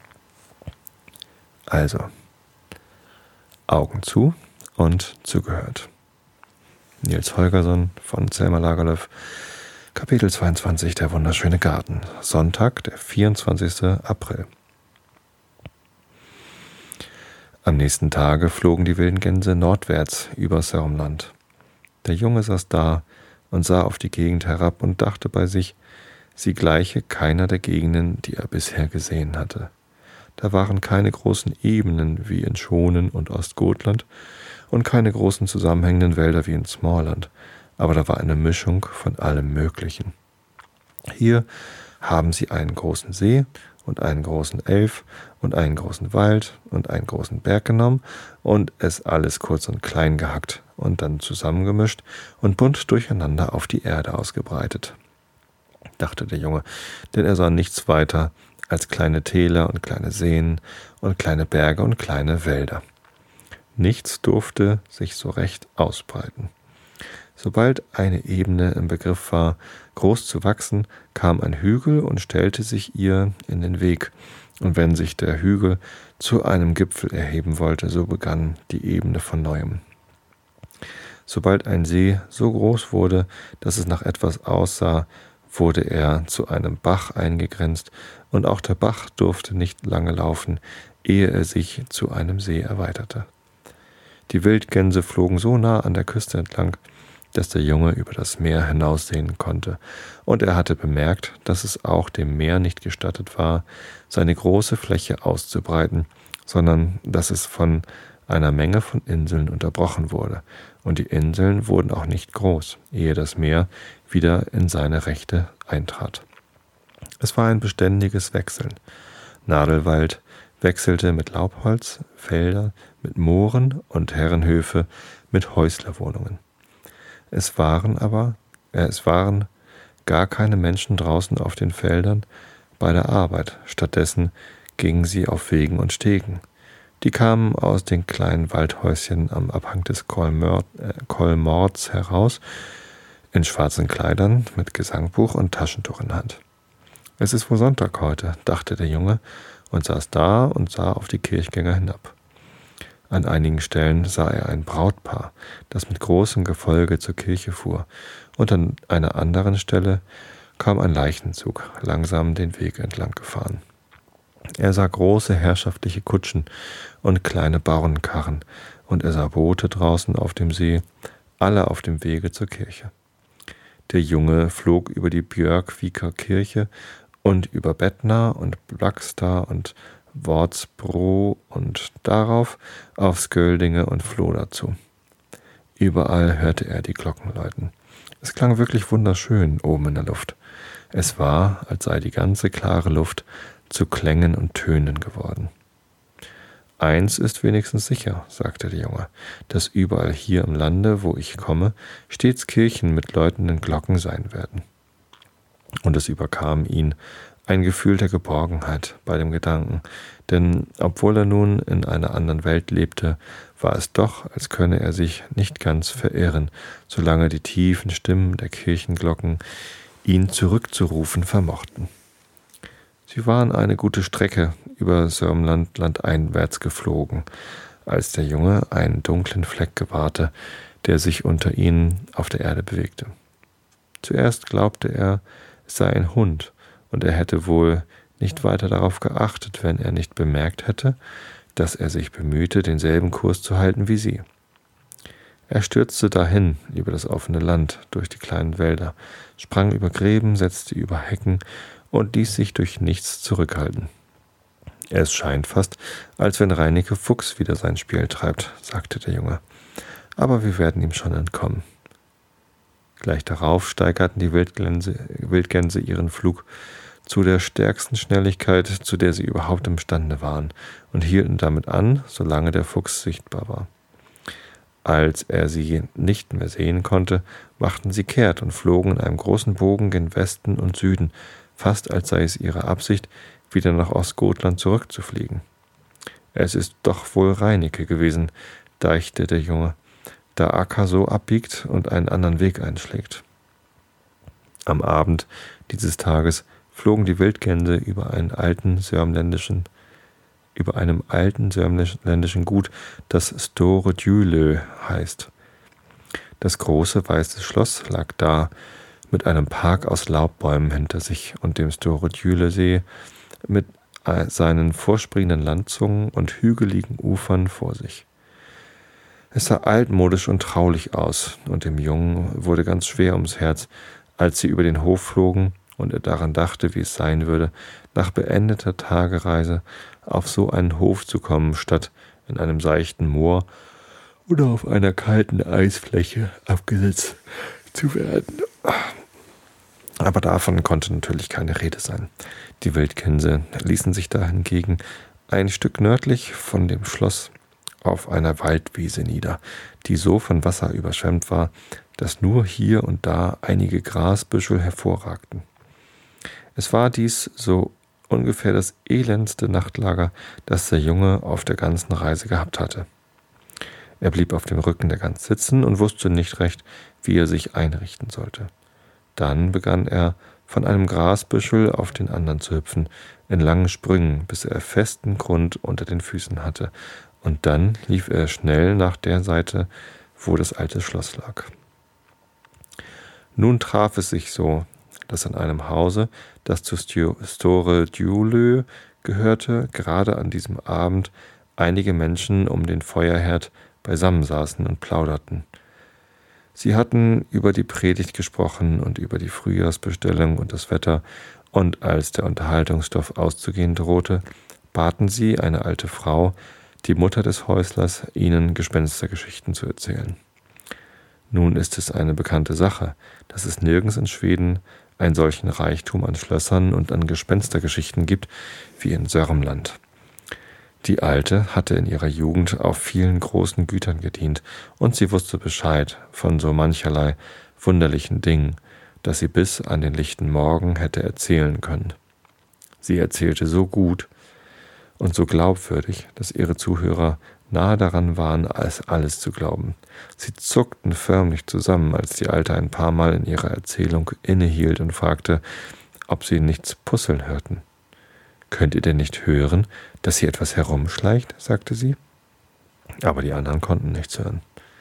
Also, Augen zu und zugehört. Niels Holgersson von Selma Lagerlöf, Kapitel zweiundzwanzig, der wunderschöne Garten. Sonntag, der vierundzwanzigster April. Am nächsten Tage flogen die wilden Gänse nordwärts über Sörmland. Der Junge saß da und sah auf die Gegend herab und dachte bei sich, sie gleiche keiner der Gegenden, die er bisher gesehen hatte. Da waren keine großen Ebenen wie in Schonen und Ostgotland und keine großen zusammenhängenden Wälder wie in Smallland, aber da war eine Mischung von allem Möglichen. Hier haben sie einen großen See und einen großen Elf und einen großen Wald und einen großen Berg genommen und es alles kurz und klein gehackt und dann zusammengemischt und bunt durcheinander auf die Erde ausgebreitet, dachte der Junge, denn er sah nichts weiter als kleine Täler und kleine Seen und kleine Berge und kleine Wälder. Nichts durfte sich so recht ausbreiten. Sobald eine Ebene im Begriff war, groß zu wachsen, kam ein Hügel und stellte sich ihr in den Weg. Und wenn sich der Hügel zu einem Gipfel erheben wollte, so begann die Ebene von neuem. Sobald ein See so groß wurde, dass es nach etwas aussah, wurde er zu einem Bach eingegrenzt, und auch der Bach durfte nicht lange laufen, ehe er sich zu einem See erweiterte. Die Wildgänse flogen so nah an der Küste entlang, dass der Junge über das Meer hinaussehen konnte, und er hatte bemerkt, dass es auch dem Meer nicht gestattet war, seine große Fläche auszubreiten, sondern dass es von einer Menge von Inseln unterbrochen wurde, und die Inseln wurden auch nicht groß, ehe das Meer wieder in seine Rechte eintrat. Es war ein beständiges Wechseln. Nadelwald wechselte mit Laubholz, Felder mit Mooren und Herrenhöfe mit Häuslerwohnungen. Es waren aber, äh, es waren gar keine Menschen draußen auf den Feldern bei der Arbeit. Stattdessen gingen sie auf Wegen und Stegen. Die kamen aus den kleinen Waldhäuschen am Abhang des Kolmords heraus, in schwarzen Kleidern mit Gesangbuch und Taschentuch in Hand. Es ist wohl Sonntag heute, dachte der Junge und saß da und sah auf die Kirchgänger hinab. An einigen Stellen sah er ein Brautpaar, das mit großem Gefolge zur Kirche fuhr, und an einer anderen Stelle kam ein Leichenzug langsam den Weg entlang gefahren. Er sah große herrschaftliche Kutschen und kleine Bauernkarren, und er sah Boote draußen auf dem See, alle auf dem Wege zur Kirche. Der Junge flog über die Björkviker Kirche und über Bettna und Blackstad und Wortsbro und darauf auf Sköldinge und Floda zu. Überall hörte er die Glocken läuten. Es klang wirklich wunderschön oben in der Luft. Es war, als sei die ganze klare Luft zu Klängen und Tönen geworden. Eins ist wenigstens sicher, sagte der Junge, dass überall hier im Lande, wo ich komme, stets Kirchen mit läutenden Glocken sein werden. Und es überkam ihn ein Gefühl der Geborgenheit bei dem Gedanken, denn obwohl er nun in einer anderen Welt lebte, war es doch, als könne er sich nicht ganz verirren, solange die tiefen Stimmen der Kirchenglocken ihn zurückzurufen vermochten. Sie waren eine gute Strecke über Sörmland landeinwärts geflogen, als der Junge einen dunklen Fleck gewahrte, der sich unter ihnen auf der Erde bewegte. Zuerst glaubte er, es sei ein Hund, und er hätte wohl nicht weiter darauf geachtet, wenn er nicht bemerkt hätte, dass er sich bemühte, denselben Kurs zu halten wie sie. Er stürzte dahin über das offene Land, durch die kleinen Wälder, sprang über Gräben, setzte über Hecken und ließ sich durch nichts zurückhalten. »Es scheint fast, als wenn Reineke Fuchs wieder sein Spiel treibt«, sagte der Junge. »Aber wir werden ihm schon entkommen.« Gleich darauf steigerten die Wildgänse, Wildgänse ihren Flug zu der stärksten Schnelligkeit, zu der sie überhaupt imstande waren, und hielten damit an, solange der Fuchs sichtbar war. Als er sie nicht mehr sehen konnte, machten sie kehrt und flogen in einem großen Bogen gen Westen und Süden, fast als sei es ihre Absicht, wieder nach Ostgotland zurückzufliegen. »Es ist doch wohl Reineke gewesen«, deichte der Junge, »da Akka so abbiegt und einen anderen Weg einschlägt.« Am Abend dieses Tages flogen die Wildgänse über einen alten sörmländischen, über einem alten sörmländischen Gut, das Store Djulö heißt. Das große weiße Schloss lag da, mit einem Park aus Laubbäumen hinter sich und dem Store Djulö-See mit seinen vorspringenden Landzungen und hügeligen Ufern vor sich. Es sah altmodisch und traulich aus, und dem Jungen wurde ganz schwer ums Herz, als sie über den Hof flogen und er daran dachte, wie es sein würde, nach beendeter Tagereise auf so einen Hof zu kommen, statt in einem seichten Moor oder auf einer kalten Eisfläche abgesetzt zu werden. Aber davon konnte natürlich keine Rede sein. Die Wildgänse ließen sich da hingegen ein Stück nördlich von dem Schloss auf einer Waldwiese nieder, die so von Wasser überschwemmt war, dass nur hier und da einige Grasbüschel hervorragten. Es war dies so ungefähr das elendste Nachtlager, das der Junge auf der ganzen Reise gehabt hatte. Er blieb auf dem Rücken der Gans sitzen und wusste nicht recht, wie er sich einrichten sollte. Dann begann er, von einem Grasbüschel auf den anderen zu hüpfen, in langen Sprüngen, bis er festen Grund unter den Füßen hatte, und dann lief er schnell nach der Seite, wo das alte Schloss lag. Nun traf es sich so, dass an einem Hause, das zu Store Djulö gehörte, gerade an diesem Abend einige Menschen um den Feuerherd beisammensaßen und plauderten. Sie hatten über die Predigt gesprochen und über die Frühjahrsbestellung und das Wetter, und als der Unterhaltungsstoff auszugehen drohte, baten sie eine alte Frau, die Mutter des Häuslers, ihnen Gespenstergeschichten zu erzählen. Nun ist es eine bekannte Sache, dass es nirgends in Schweden einen solchen Reichtum an Schlössern und an Gespenstergeschichten gibt wie in Sörmland. Die Alte hatte in ihrer Jugend auf vielen großen Gütern gedient, und sie wusste Bescheid von so mancherlei wunderlichen Dingen, dass sie bis an den lichten Morgen hätte erzählen können. Sie erzählte so gut und so glaubwürdig, dass ihre Zuhörer nahe daran waren, alles zu glauben. Sie zuckten förmlich zusammen, als die Alte ein paar Mal in ihrer Erzählung innehielt und fragte, ob sie nichts puzzeln hörten. »Könnt ihr denn nicht hören, dass hier etwas herumschleicht?« sagte sie. Aber die anderen konnten nichts hören.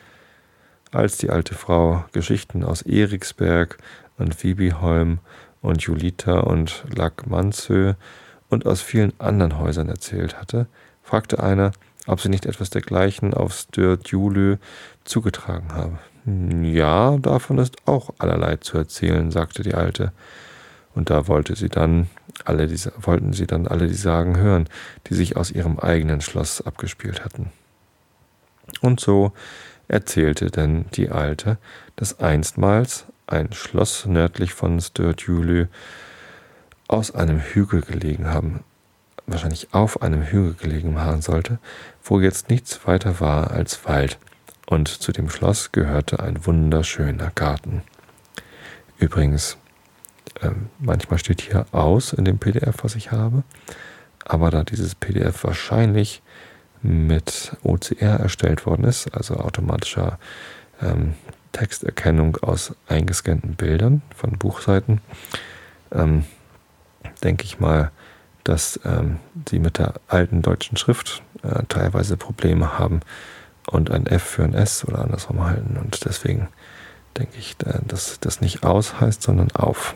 Als die alte Frau Geschichten aus Eriksberg und Vibyholm und Julita und Lackmansö und aus vielen anderen Häusern erzählt hatte, fragte einer, ob sie nicht etwas dergleichen auf Store Djulö zugetragen habe. »Ja, davon ist auch allerlei zu erzählen«, sagte die Alte. Und da wollte sie dann alle diese, wollten sie dann alle die Sagen hören, die sich aus ihrem eigenen Schloss abgespielt hatten. Und so erzählte denn die Alte, dass einstmals ein Schloss nördlich von Store Djulö aus einem Hügel gelegen haben, wahrscheinlich auf einem Hügel gelegen haben sollte, wo jetzt nichts weiter war als Wald, und zu dem Schloss gehörte ein wunderschöner Garten. Übrigens, äh, manchmal steht hier aus in dem P D F, was ich habe, aber da dieses P D F wahrscheinlich mit O C R erstellt worden ist, also automatischer ähm, Texterkennung aus eingescannten Bildern von Buchseiten, ähm, denke ich mal, dass ähm, sie mit der alten deutschen Schrift äh, teilweise Probleme haben und ein F für ein S oder andersrum halten. Und deswegen denke ich, äh, dass das nicht aus heißt, sondern auf.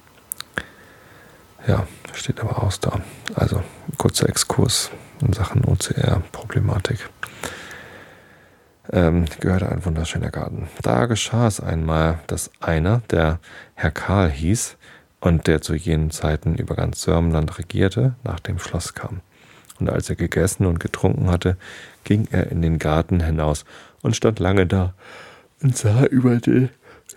Ja, steht aber aus da. Also kurzer Exkurs in Sachen O C R-Problematik. ähm, gehörte ein wunderschöner Garten. Da geschah es einmal, dass einer, der Herr Karl hieß und der zu jenen Zeiten über ganz Sörmland regierte, nach dem Schloss kam. Und als er gegessen und getrunken hatte, ging er in den Garten hinaus und stand lange da und sah über den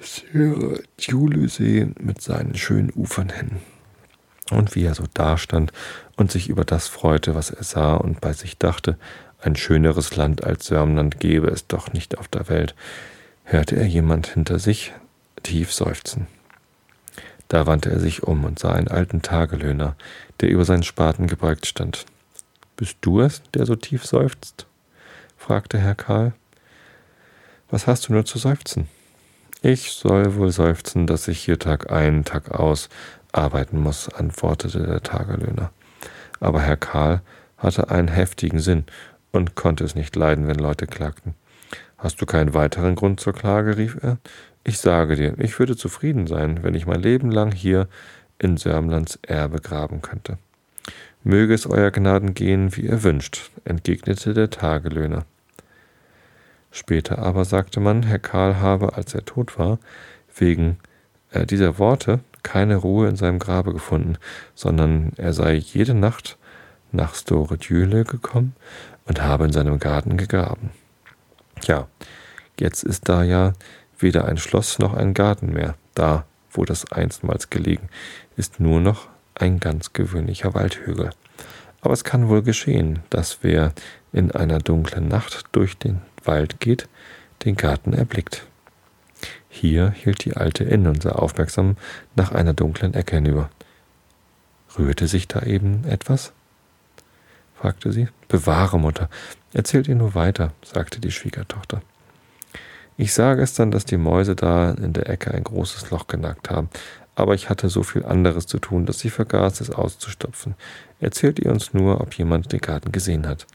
Julesee mit seinen schönen Ufern hin. Und wie er so dastand und sich über das freute, was er sah, und bei sich dachte, ein schöneres Land als Sörmland gäbe es doch nicht auf der Welt, hörte er jemand hinter sich tief seufzen. Da wandte er sich um und sah einen alten Tagelöhner, der über seinen Spaten gebeugt stand. »Bist du es, der so tief seufzt?« fragte Herr Karl. »Was hast du nur zu seufzen?« »Ich soll wohl seufzen, dass ich hier Tag ein, Tag aus arbeiten muss«, antwortete der Tagelöhner. Aber Herr Karl hatte einen heftigen Sinn und konnte es nicht leiden, wenn Leute klagten. »Hast du keinen weiteren Grund zur Klage?« rief er. »Ich sage dir, ich würde zufrieden sein, wenn ich mein Leben lang hier in Sörmlands Erbe graben könnte.« »Möge es euer Gnaden gehen, wie ihr wünscht«, entgegnete der Tagelöhner. Später aber sagte man, Herr Karl habe, als er tot war, wegen äh, dieser Worte keine Ruhe in seinem Grabe gefunden, sondern er sei jede Nacht nach Store Djule gekommen und habe in seinem Garten gegraben. Ja, jetzt ist da ja weder ein Schloss noch ein Garten mehr. Da, wo das einstmals gelegen, ist nur noch ein ganz gewöhnlicher Waldhügel. Aber es kann wohl geschehen, dass wer in einer dunklen Nacht durch den Wald geht, den Garten erblickt. Hier hielt die Alte inne und sah aufmerksam nach einer dunklen Ecke hinüber. »Rührte sich da eben etwas?« fragte sie. »Bewahre, Mutter, erzählt ihr nur weiter«, sagte die Schwiegertochter. »Ich sah gestern, dass die Mäuse da in der Ecke ein großes Loch genagt haben, aber ich hatte so viel anderes zu tun, dass ich vergaß, es auszustopfen. Erzählt ihr uns nur, ob jemand den Garten gesehen hat.«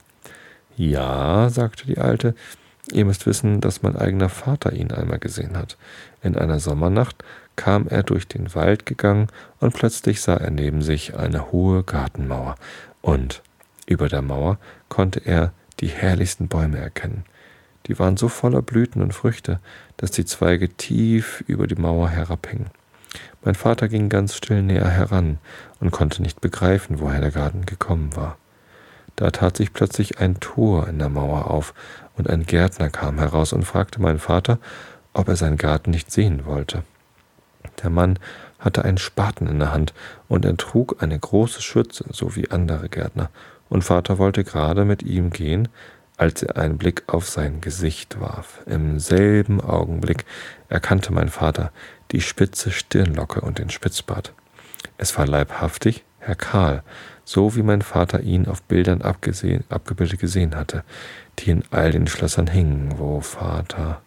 »Ja«, sagte die Alte, »ihr müsst wissen, dass mein eigener Vater ihn einmal gesehen hat. In einer Sommernacht kam er durch den Wald gegangen und plötzlich sah er neben sich eine hohe Gartenmauer und über der Mauer konnte er die herrlichsten Bäume erkennen. Die waren so voller Blüten und Früchte, dass die Zweige tief über die Mauer herabhingen. Mein Vater ging ganz still näher heran und konnte nicht begreifen, woher der Garten gekommen war. Da tat sich plötzlich ein Tor in der Mauer auf, und ein Gärtner kam heraus und fragte meinen Vater, ob er seinen Garten nicht sehen wollte. Der Mann hatte einen Spaten in der Hand, und er trug eine große Schürze, so wie andere Gärtner, und Vater wollte gerade mit ihm gehen, als er einen Blick auf sein Gesicht warf. Im selben Augenblick erkannte mein Vater die spitze Stirnlocke und den Spitzbart. Es war leibhaftig Herr Karl, so wie mein Vater ihn auf Bildern abgesehen, abgebildet gesehen hatte, die in all den Schlössern hingen, wo Vater...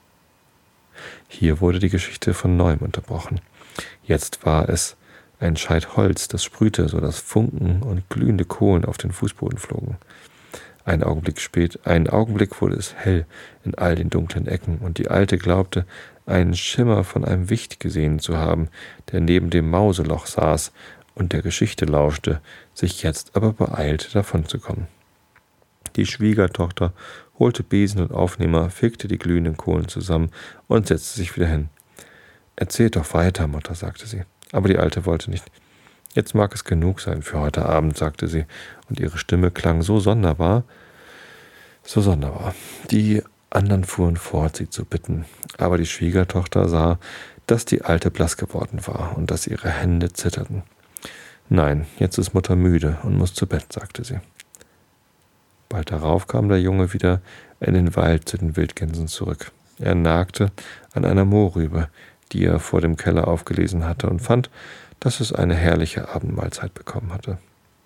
Hier wurde die Geschichte von neuem unterbrochen. Jetzt war es ein Scheit Holz, das sprühte, so dass Funken und glühende Kohlen auf den Fußboden flogen. Ein Augenblick spät, einen Augenblick wurde es hell in all den dunklen Ecken, und die Alte glaubte, einen Schimmer von einem Wicht gesehen zu haben, der neben dem Mauseloch saß und der Geschichte lauschte, sich jetzt aber beeilte, davonzukommen. Die Schwiegertochter holte Besen und Aufnehmer, fegte die glühenden Kohlen zusammen und setzte sich wieder hin. »Erzählt doch weiter, Mutter«, sagte sie. Aber die Alte wollte nicht. »Jetzt mag es genug sein für heute Abend«, sagte sie, und ihre Stimme klang so sonderbar, so sonderbar. Die anderen fuhren fort, sie zu bitten, aber die Schwiegertochter sah, dass die Alte blass geworden war und dass ihre Hände zitterten. »Nein, jetzt ist Mutter müde und muss zu Bett«, sagte sie. Bald darauf kam der Junge wieder in den Wald zu den Wildgänsen zurück. Er nagte an einer Mohrrübe, die er vor dem Keller aufgelesen hatte, und fand, dass es eine herrliche Abendmahlzeit bekommen hatte.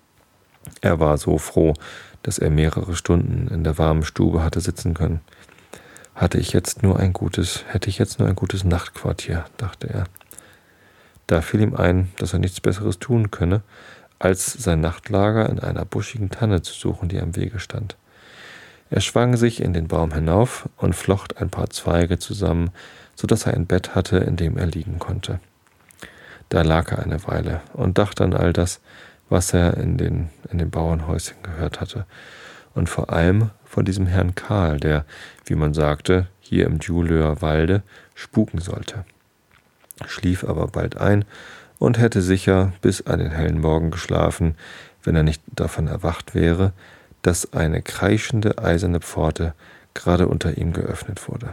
Er war so froh, dass er mehrere Stunden in der warmen Stube hatte sitzen können. Hatte ich jetzt nur ein gutes, hätte ich jetzt nur ein gutes Nachtquartier, dachte er. Da fiel ihm ein, dass er nichts Besseres tun könne, als sein Nachtlager in einer buschigen Tanne zu suchen, die am Wege stand. Er schwang sich in den Baum hinauf und flocht ein paar Zweige zusammen, so dass er ein Bett hatte, in dem er liegen konnte. Da lag er eine Weile und dachte an all das, was er in den, in dem Bauernhäuschen gehört hatte, und vor allem von diesem Herrn Karl, der, wie man sagte, hier im Djulöer Walde spuken sollte, schlief aber bald ein und hätte sicher bis an den hellen Morgen geschlafen, wenn er nicht davon erwacht wäre, dass eine kreischende eiserne Pforte gerade unter ihm geöffnet wurde.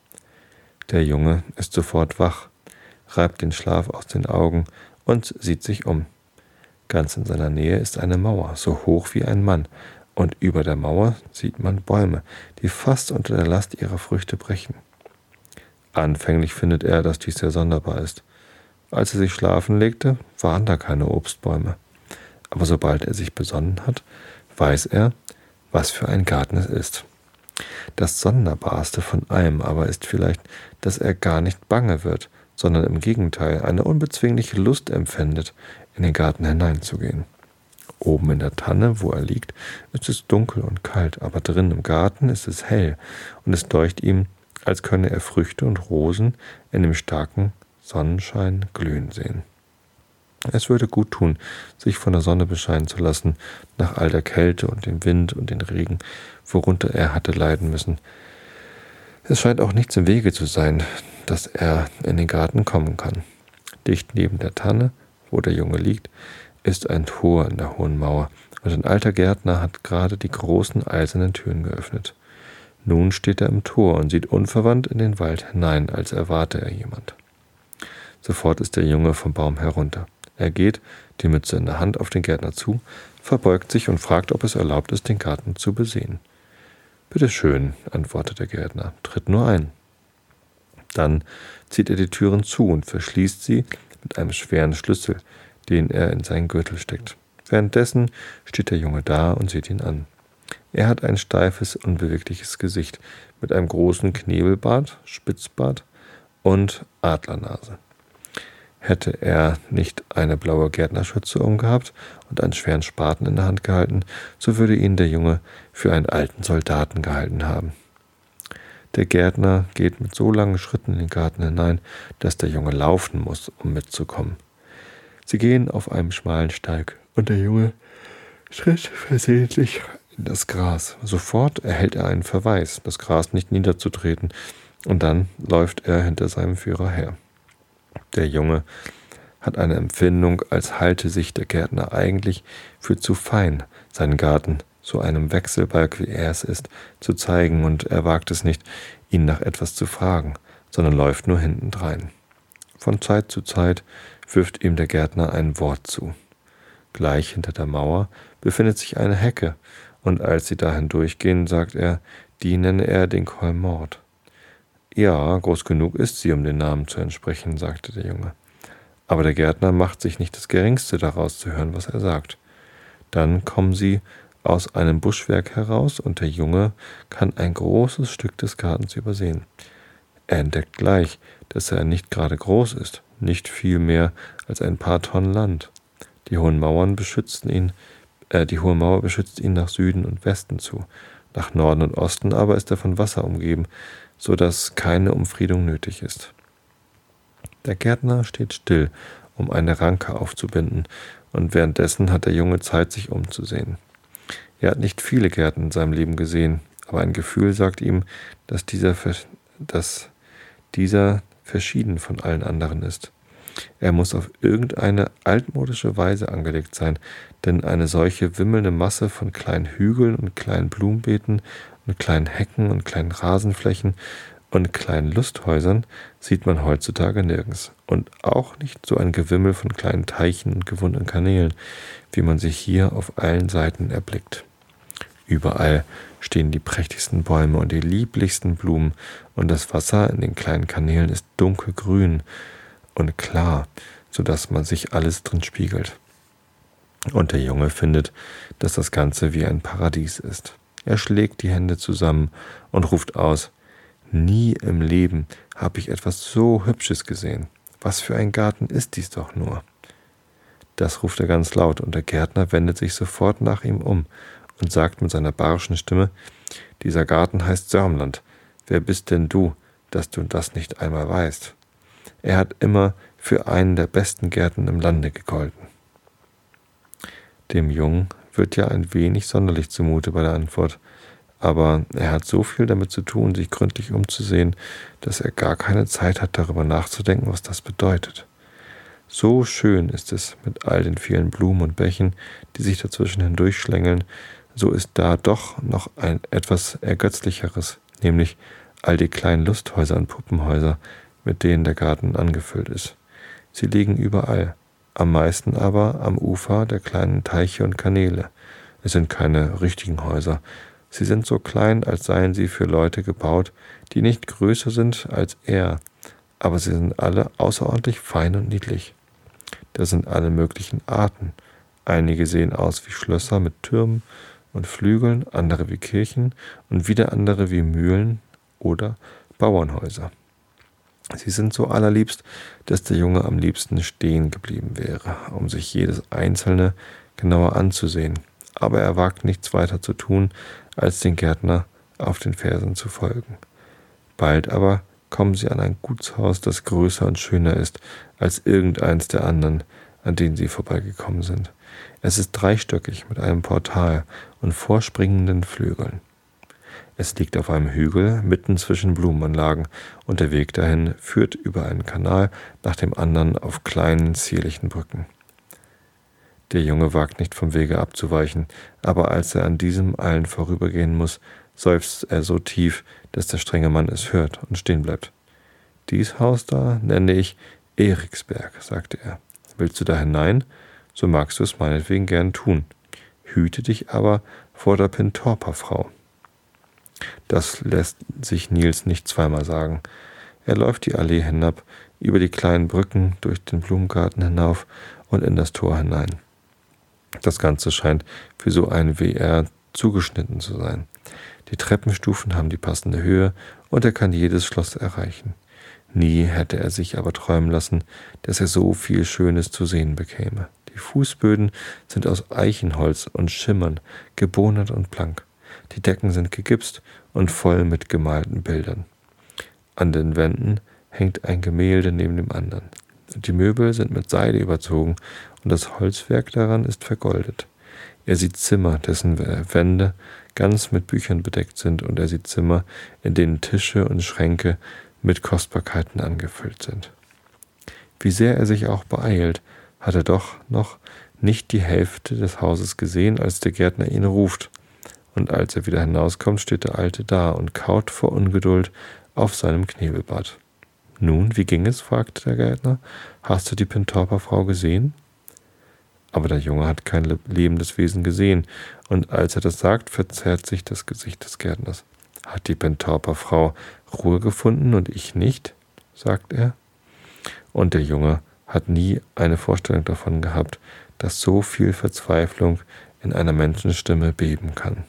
Der Junge ist sofort wach, reibt den Schlaf aus den Augen und sieht sich um. Ganz in seiner Nähe ist eine Mauer, so hoch wie ein Mann, und über der Mauer sieht man Bäume, die fast unter der Last ihrer Früchte brechen. Anfänglich findet er, dass dies sehr sonderbar ist. Als er sich schlafen legte, waren da keine Obstbäume. Aber sobald er sich besonnen hat, weiß er, was für ein Garten es ist. Das Sonderbarste von allem aber ist vielleicht, dass er gar nicht bange wird, sondern im Gegenteil eine unbezwingliche Lust empfindet, in den Garten hineinzugehen. Oben in der Tanne, wo er liegt, ist es dunkel und kalt, aber drin im Garten ist es hell und es deucht ihm, als könne er Früchte und Rosen in dem starken Sonnenschein glühen sehen. Es würde gut tun, sich von der Sonne bescheinen zu lassen, nach all der Kälte und dem Wind und den Regen, worunter er hatte leiden müssen. Es scheint auch nichts im Wege zu sein, dass er in den Garten kommen kann. Dicht neben der Tanne, wo der Junge liegt, ist ein Tor in der hohen Mauer, und ein alter Gärtner hat gerade die großen eisernen Türen geöffnet. Nun steht er im Tor und sieht unverwandt in den Wald hinein, als erwarte er jemand. Sofort ist der Junge vom Baum herunter. Er geht, die Mütze in der Hand, auf den Gärtner zu, verbeugt sich und fragt, ob es erlaubt ist, den Garten zu besehen. »Bitte schön«, antwortet der Gärtner, »tritt nur ein.« Dann zieht er die Türen zu und verschließt sie mit einem schweren Schlüssel, den er in seinen Gürtel steckt. Währenddessen steht der Junge da und sieht ihn an. Er hat ein steifes, unbewegliches Gesicht mit einem großen Knebelbart, Spitzbart und Adlernase. Hätte er nicht eine blaue Gärtnerschürze umgehabt und einen schweren Spaten in der Hand gehalten, so würde ihn der Junge für einen alten Soldaten gehalten haben. Der Gärtner geht mit so langen Schritten in den Garten hinein, dass der Junge laufen muss, um mitzukommen. Sie gehen auf einem schmalen Steig, und der Junge tritt versehentlich in das Gras. Sofort erhält er einen Verweis, das Gras nicht niederzutreten, und dann läuft er hinter seinem Führer her. Der Junge hat eine Empfindung, als halte sich der Gärtner eigentlich für zu fein, seinen Garten, so einem Wechselbalg wie er es ist, zu zeigen, und er wagt es nicht, ihn nach etwas zu fragen, sondern läuft nur hintendrein. Von Zeit zu Zeit wirft ihm der Gärtner ein Wort zu. Gleich hinter der Mauer befindet sich eine Hecke, und als sie da hindurchgehen, sagt er, die nenne er den Kolmord. »Ja, groß genug ist sie, um den Namen zu entsprechen«, sagte der Junge. Aber der Gärtner macht sich nicht das Geringste daraus zu hören, was er sagt. Dann kommen sie aus einem Buschwerk heraus, und der Junge kann ein großes Stück des Gartens übersehen. Er entdeckt gleich, dass er nicht gerade groß ist, nicht viel mehr als ein paar Tonnen Land. Die hohen Mauern beschützen ihn, äh, die hohe Mauer beschützt ihn nach Süden und Westen zu. Nach Norden und Osten aber ist er von Wasser umgeben, so dass keine Umfriedung nötig ist. Der Gärtner steht still, um eine Ranke aufzubinden, und währenddessen hat der Junge Zeit, sich umzusehen. Er hat nicht viele Gärten in seinem Leben gesehen, aber ein Gefühl sagt ihm, dass dieser, dass dieser verschieden von allen anderen ist. Er muss auf irgendeine altmodische Weise angelegt sein, denn eine solche wimmelnde Masse von kleinen Hügeln und kleinen Blumenbeeten und kleinen Hecken und kleinen Rasenflächen und kleinen Lusthäusern sieht man heutzutage nirgends. Und auch nicht so ein Gewimmel von kleinen Teichen und gewundenen Kanälen, wie man sie hier auf allen Seiten erblickt. Überall stehen die prächtigsten Bäume und die lieblichsten Blumen, und das Wasser in den kleinen Kanälen ist dunkelgrün und klar, so dass man sich alles drin spiegelt. Und der Junge findet, dass das Ganze wie ein Paradies ist. Er schlägt die Hände zusammen und ruft aus: »Nie im Leben habe ich etwas so Hübsches gesehen. Was für ein Garten ist dies doch nur?« Das ruft er ganz laut, und der Gärtner wendet sich sofort nach ihm um und sagt mit seiner barschen Stimme: »Dieser Garten heißt Sörmland. Wer bist denn du, dass du das nicht einmal weißt?« Er hat immer für einen der besten Gärten im Lande gegolten. Dem Jungen wird ja ein wenig sonderlich zumute bei der Antwort, aber er hat so viel damit zu tun, sich gründlich umzusehen, dass er gar keine Zeit hat, darüber nachzudenken, was das bedeutet. So schön ist es mit all den vielen Blumen und Bächen, die sich dazwischen hindurchschlängeln, so ist da doch noch ein etwas Ergötzlicheres, nämlich all die kleinen Lusthäuser und Puppenhäuser, mit denen der Garten angefüllt ist. Sie liegen überall, am meisten aber am Ufer der kleinen Teiche und Kanäle. Es sind keine richtigen Häuser. Sie sind so klein, als seien sie für Leute gebaut, die nicht größer sind als er, aber sie sind alle außerordentlich fein und niedlich. Das sind alle möglichen Arten. Einige sehen aus wie Schlösser mit Türmen und Flügeln, andere wie Kirchen und wieder andere wie Mühlen oder Bauernhäuser. Sie sind so allerliebst, dass der Junge am liebsten stehen geblieben wäre, um sich jedes einzelne genauer anzusehen. Aber er wagt nichts weiter zu tun, als den Gärtner auf den Fersen zu folgen. Bald aber kommen sie an ein Gutshaus, das größer und schöner ist als irgendeins der anderen, an denen sie vorbeigekommen sind. Es ist dreistöckig mit einem Portal und vorspringenden Flügeln. Es liegt auf einem Hügel mitten zwischen Blumenanlagen und der Weg dahin führt über einen Kanal nach dem anderen auf kleinen, zierlichen Brücken. Der Junge wagt nicht vom Wege abzuweichen, aber als er an diesem allen vorübergehen muss, seufzt er so tief, dass der strenge Mann es hört und stehen bleibt. »Dies Haus da nenne ich Eriksberg«, sagte er. »Willst du da hinein, so magst du es meinetwegen gern tun. Hüte dich aber vor der Pintorpa-Frau.« Das lässt sich Niels nicht zweimal sagen. Er läuft die Allee hinab, über die kleinen Brücken, durch den Blumengarten hinauf und in das Tor hinein. Das Ganze scheint für so einen wie er zugeschnitten zu sein. Die Treppenstufen haben die passende Höhe und er kann jedes Schloss erreichen. Nie hätte er sich aber träumen lassen, dass er so viel Schönes zu sehen bekäme. Die Fußböden sind aus Eichenholz und schimmern, gebohnert und blank. Die Decken sind gegipst und voll mit gemalten Bildern. An den Wänden hängt ein Gemälde neben dem anderen. Die Möbel sind mit Seide überzogen und das Holzwerk daran ist vergoldet. Er sieht Zimmer, dessen Wände ganz mit Büchern bedeckt sind, und er sieht Zimmer, in denen Tische und Schränke mit Kostbarkeiten angefüllt sind. Wie sehr er sich auch beeilt, hat er doch noch nicht die Hälfte des Hauses gesehen, als der Gärtner ihn ruft. Und als er wieder hinauskommt, steht der Alte da und kaut vor Ungeduld auf seinem Knebelbart. »Nun, wie ging es?« fragte der Gärtner. »Hast du die Pintorpa-Frau gesehen?« Aber der Junge hat kein lebendes Wesen gesehen, und als er das sagt, verzerrt sich das Gesicht des Gärtners. »Hat die Pintorpa-Frau Ruhe gefunden und ich nicht?« sagt er. Und der Junge hat nie eine Vorstellung davon gehabt, dass so viel Verzweiflung in einer Menschenstimme beben kann.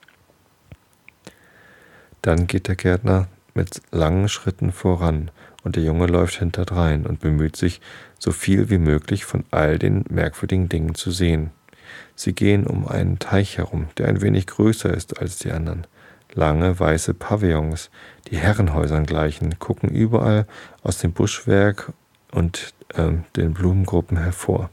Dann geht der Gärtner mit langen Schritten voran, und der Junge läuft hinterdrein und bemüht sich, so viel wie möglich von all den merkwürdigen Dingen zu sehen. Sie gehen um einen Teich herum, der ein wenig größer ist als die anderen. Lange weiße Pavillons, die Herrenhäusern gleichen, gucken überall aus dem Buschwerk und äh, den Blumengruppen hervor.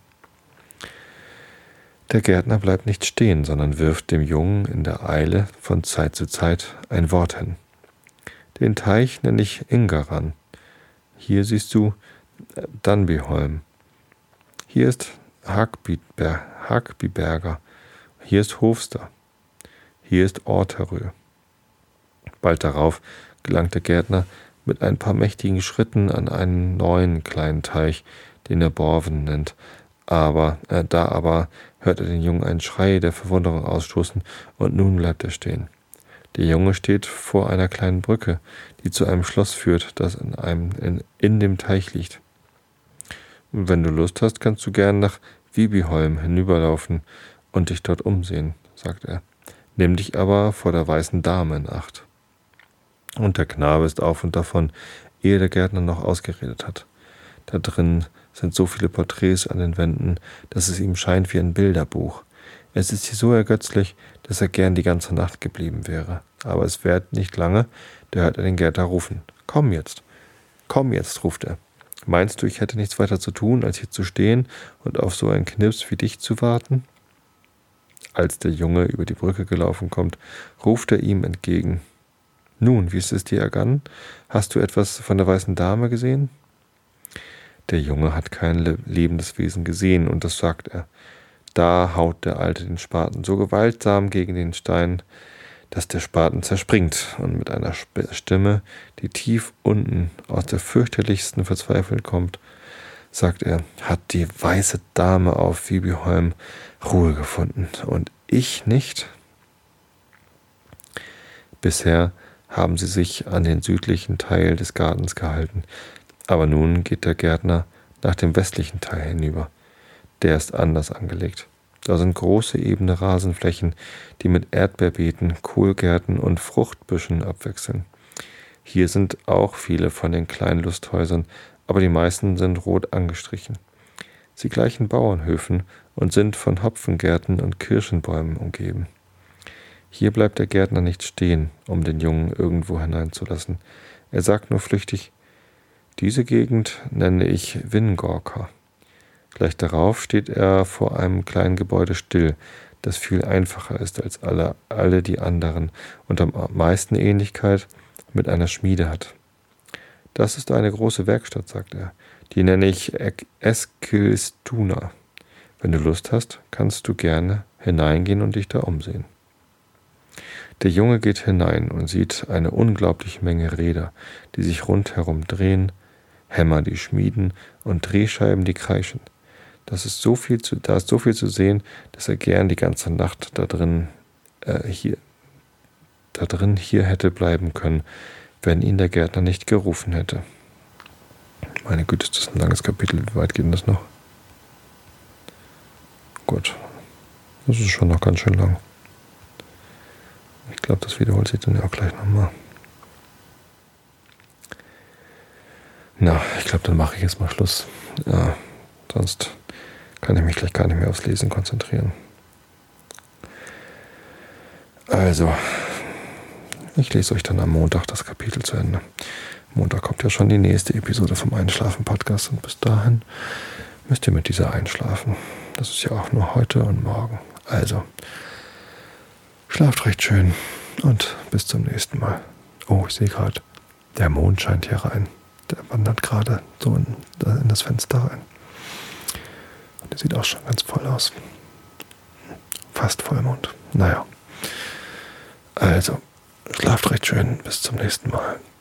Der Gärtner bleibt nicht stehen, sondern wirft dem Jungen in der Eile von Zeit zu Zeit ein Wort hin. »Den Teich nenne ich Ingaran. Hier siehst du äh, Danbyholm. Hier ist Hagbiber, Hagbiberger. Hier ist Hofster. Hier ist Orterö.« Bald darauf gelangt der Gärtner mit ein paar mächtigen Schritten an einen neuen kleinen Teich, den er Borven nennt. Aber äh, da aber hört er den Jungen einen Schrei der Verwunderung ausstoßen, und nun bleibt er stehen. Der Junge steht vor einer kleinen Brücke, die zu einem Schloss führt, das in, einem, in, in dem Teich liegt. »Wenn du Lust hast, kannst du gern nach Vibyholm hinüberlaufen und dich dort umsehen«, sagt er. »Nimm dich aber vor der weißen Dame in Acht.« Und der Knabe ist auf und davon, ehe der Gärtner noch ausgeredet hat. Da drin sind so viele Porträts an den Wänden, dass es ihm scheint wie ein Bilderbuch. Es ist hier so ergötzlich, dass er gern die ganze Nacht geblieben wäre. Aber es währt nicht lange, da hört er den Gärtner rufen. »Komm jetzt, komm jetzt«, ruft er. »Meinst du, ich hätte nichts weiter zu tun, als hier zu stehen und auf so einen Knips wie dich zu warten?« Als der Junge über die Brücke gelaufen kommt, ruft er ihm entgegen: »Nun, wie ist es dir ergangen? Hast du etwas von der weißen Dame gesehen?« Der Junge hat kein lebendes Wesen gesehen, und das sagt er. Da haut der Alte den Spaten so gewaltsam gegen den Stein, dass der Spaten zerspringt, und mit einer Stimme, die tief unten aus der fürchterlichsten Verzweiflung kommt, sagt er: »Hat die weiße Dame auf Phoebeholm Ruhe gefunden und ich nicht?« Bisher haben sie sich an den südlichen Teil des Gartens gehalten, aber nun geht der Gärtner nach dem westlichen Teil hinüber. Der ist anders angelegt. Da sind große ebene Rasenflächen, die mit Erdbeerbeeten, Kohlgärten und Fruchtbüschen abwechseln. Hier sind auch viele von den kleinen Lusthäusern, aber die meisten sind rot angestrichen. Sie gleichen Bauernhöfen und sind von Hopfengärten und Kirschenbäumen umgeben. Hier bleibt der Gärtner nicht stehen, um den Jungen irgendwo hineinzulassen. Er sagt nur flüchtig: »Diese Gegend nenne ich Wingorka.« Gleich darauf steht er vor einem kleinen Gebäude still, das viel einfacher ist als alle, alle die anderen und am meisten Ähnlichkeit mit einer Schmiede hat. »Das ist eine große Werkstatt«, sagt er. »Die nenne ich Eskilstuna. Wenn du Lust hast, kannst du gerne hineingehen und dich da umsehen.« Der Junge geht hinein und sieht eine unglaubliche Menge Räder, die sich rundherum drehen, Hämmer, die schmieden, und Drehscheiben, die kreischen. Das ist so viel zu, da ist so viel zu sehen, dass er gern die ganze Nacht da drin, äh, hier, da drin hier hätte bleiben können, wenn ihn der Gärtner nicht gerufen hätte. Meine Güte, ist das ein langes Kapitel. Wie weit geht denn das noch? Gut, das ist schon noch ganz schön lang. Ich glaube, das wiederholt sich dann ja auch gleich nochmal. Na, ich glaube, dann mache ich jetzt mal Schluss. Ja, sonst kann ich mich gleich gar nicht mehr aufs Lesen konzentrieren. Also, ich lese euch dann am Montag das Kapitel zu Ende. Montag kommt ja schon die nächste Episode vom Einschlafen-Podcast, und bis dahin müsst ihr mit dieser einschlafen. Das ist ja auch nur heute und morgen. Also, schlaft recht schön und bis zum nächsten Mal. Oh, ich sehe gerade, der Mond scheint hier rein. Der wandert gerade so in, in das Fenster rein. Und der sieht auch schon ganz voll aus. Fast Vollmond. Naja. Also, schlaft recht schön. Bis zum nächsten Mal.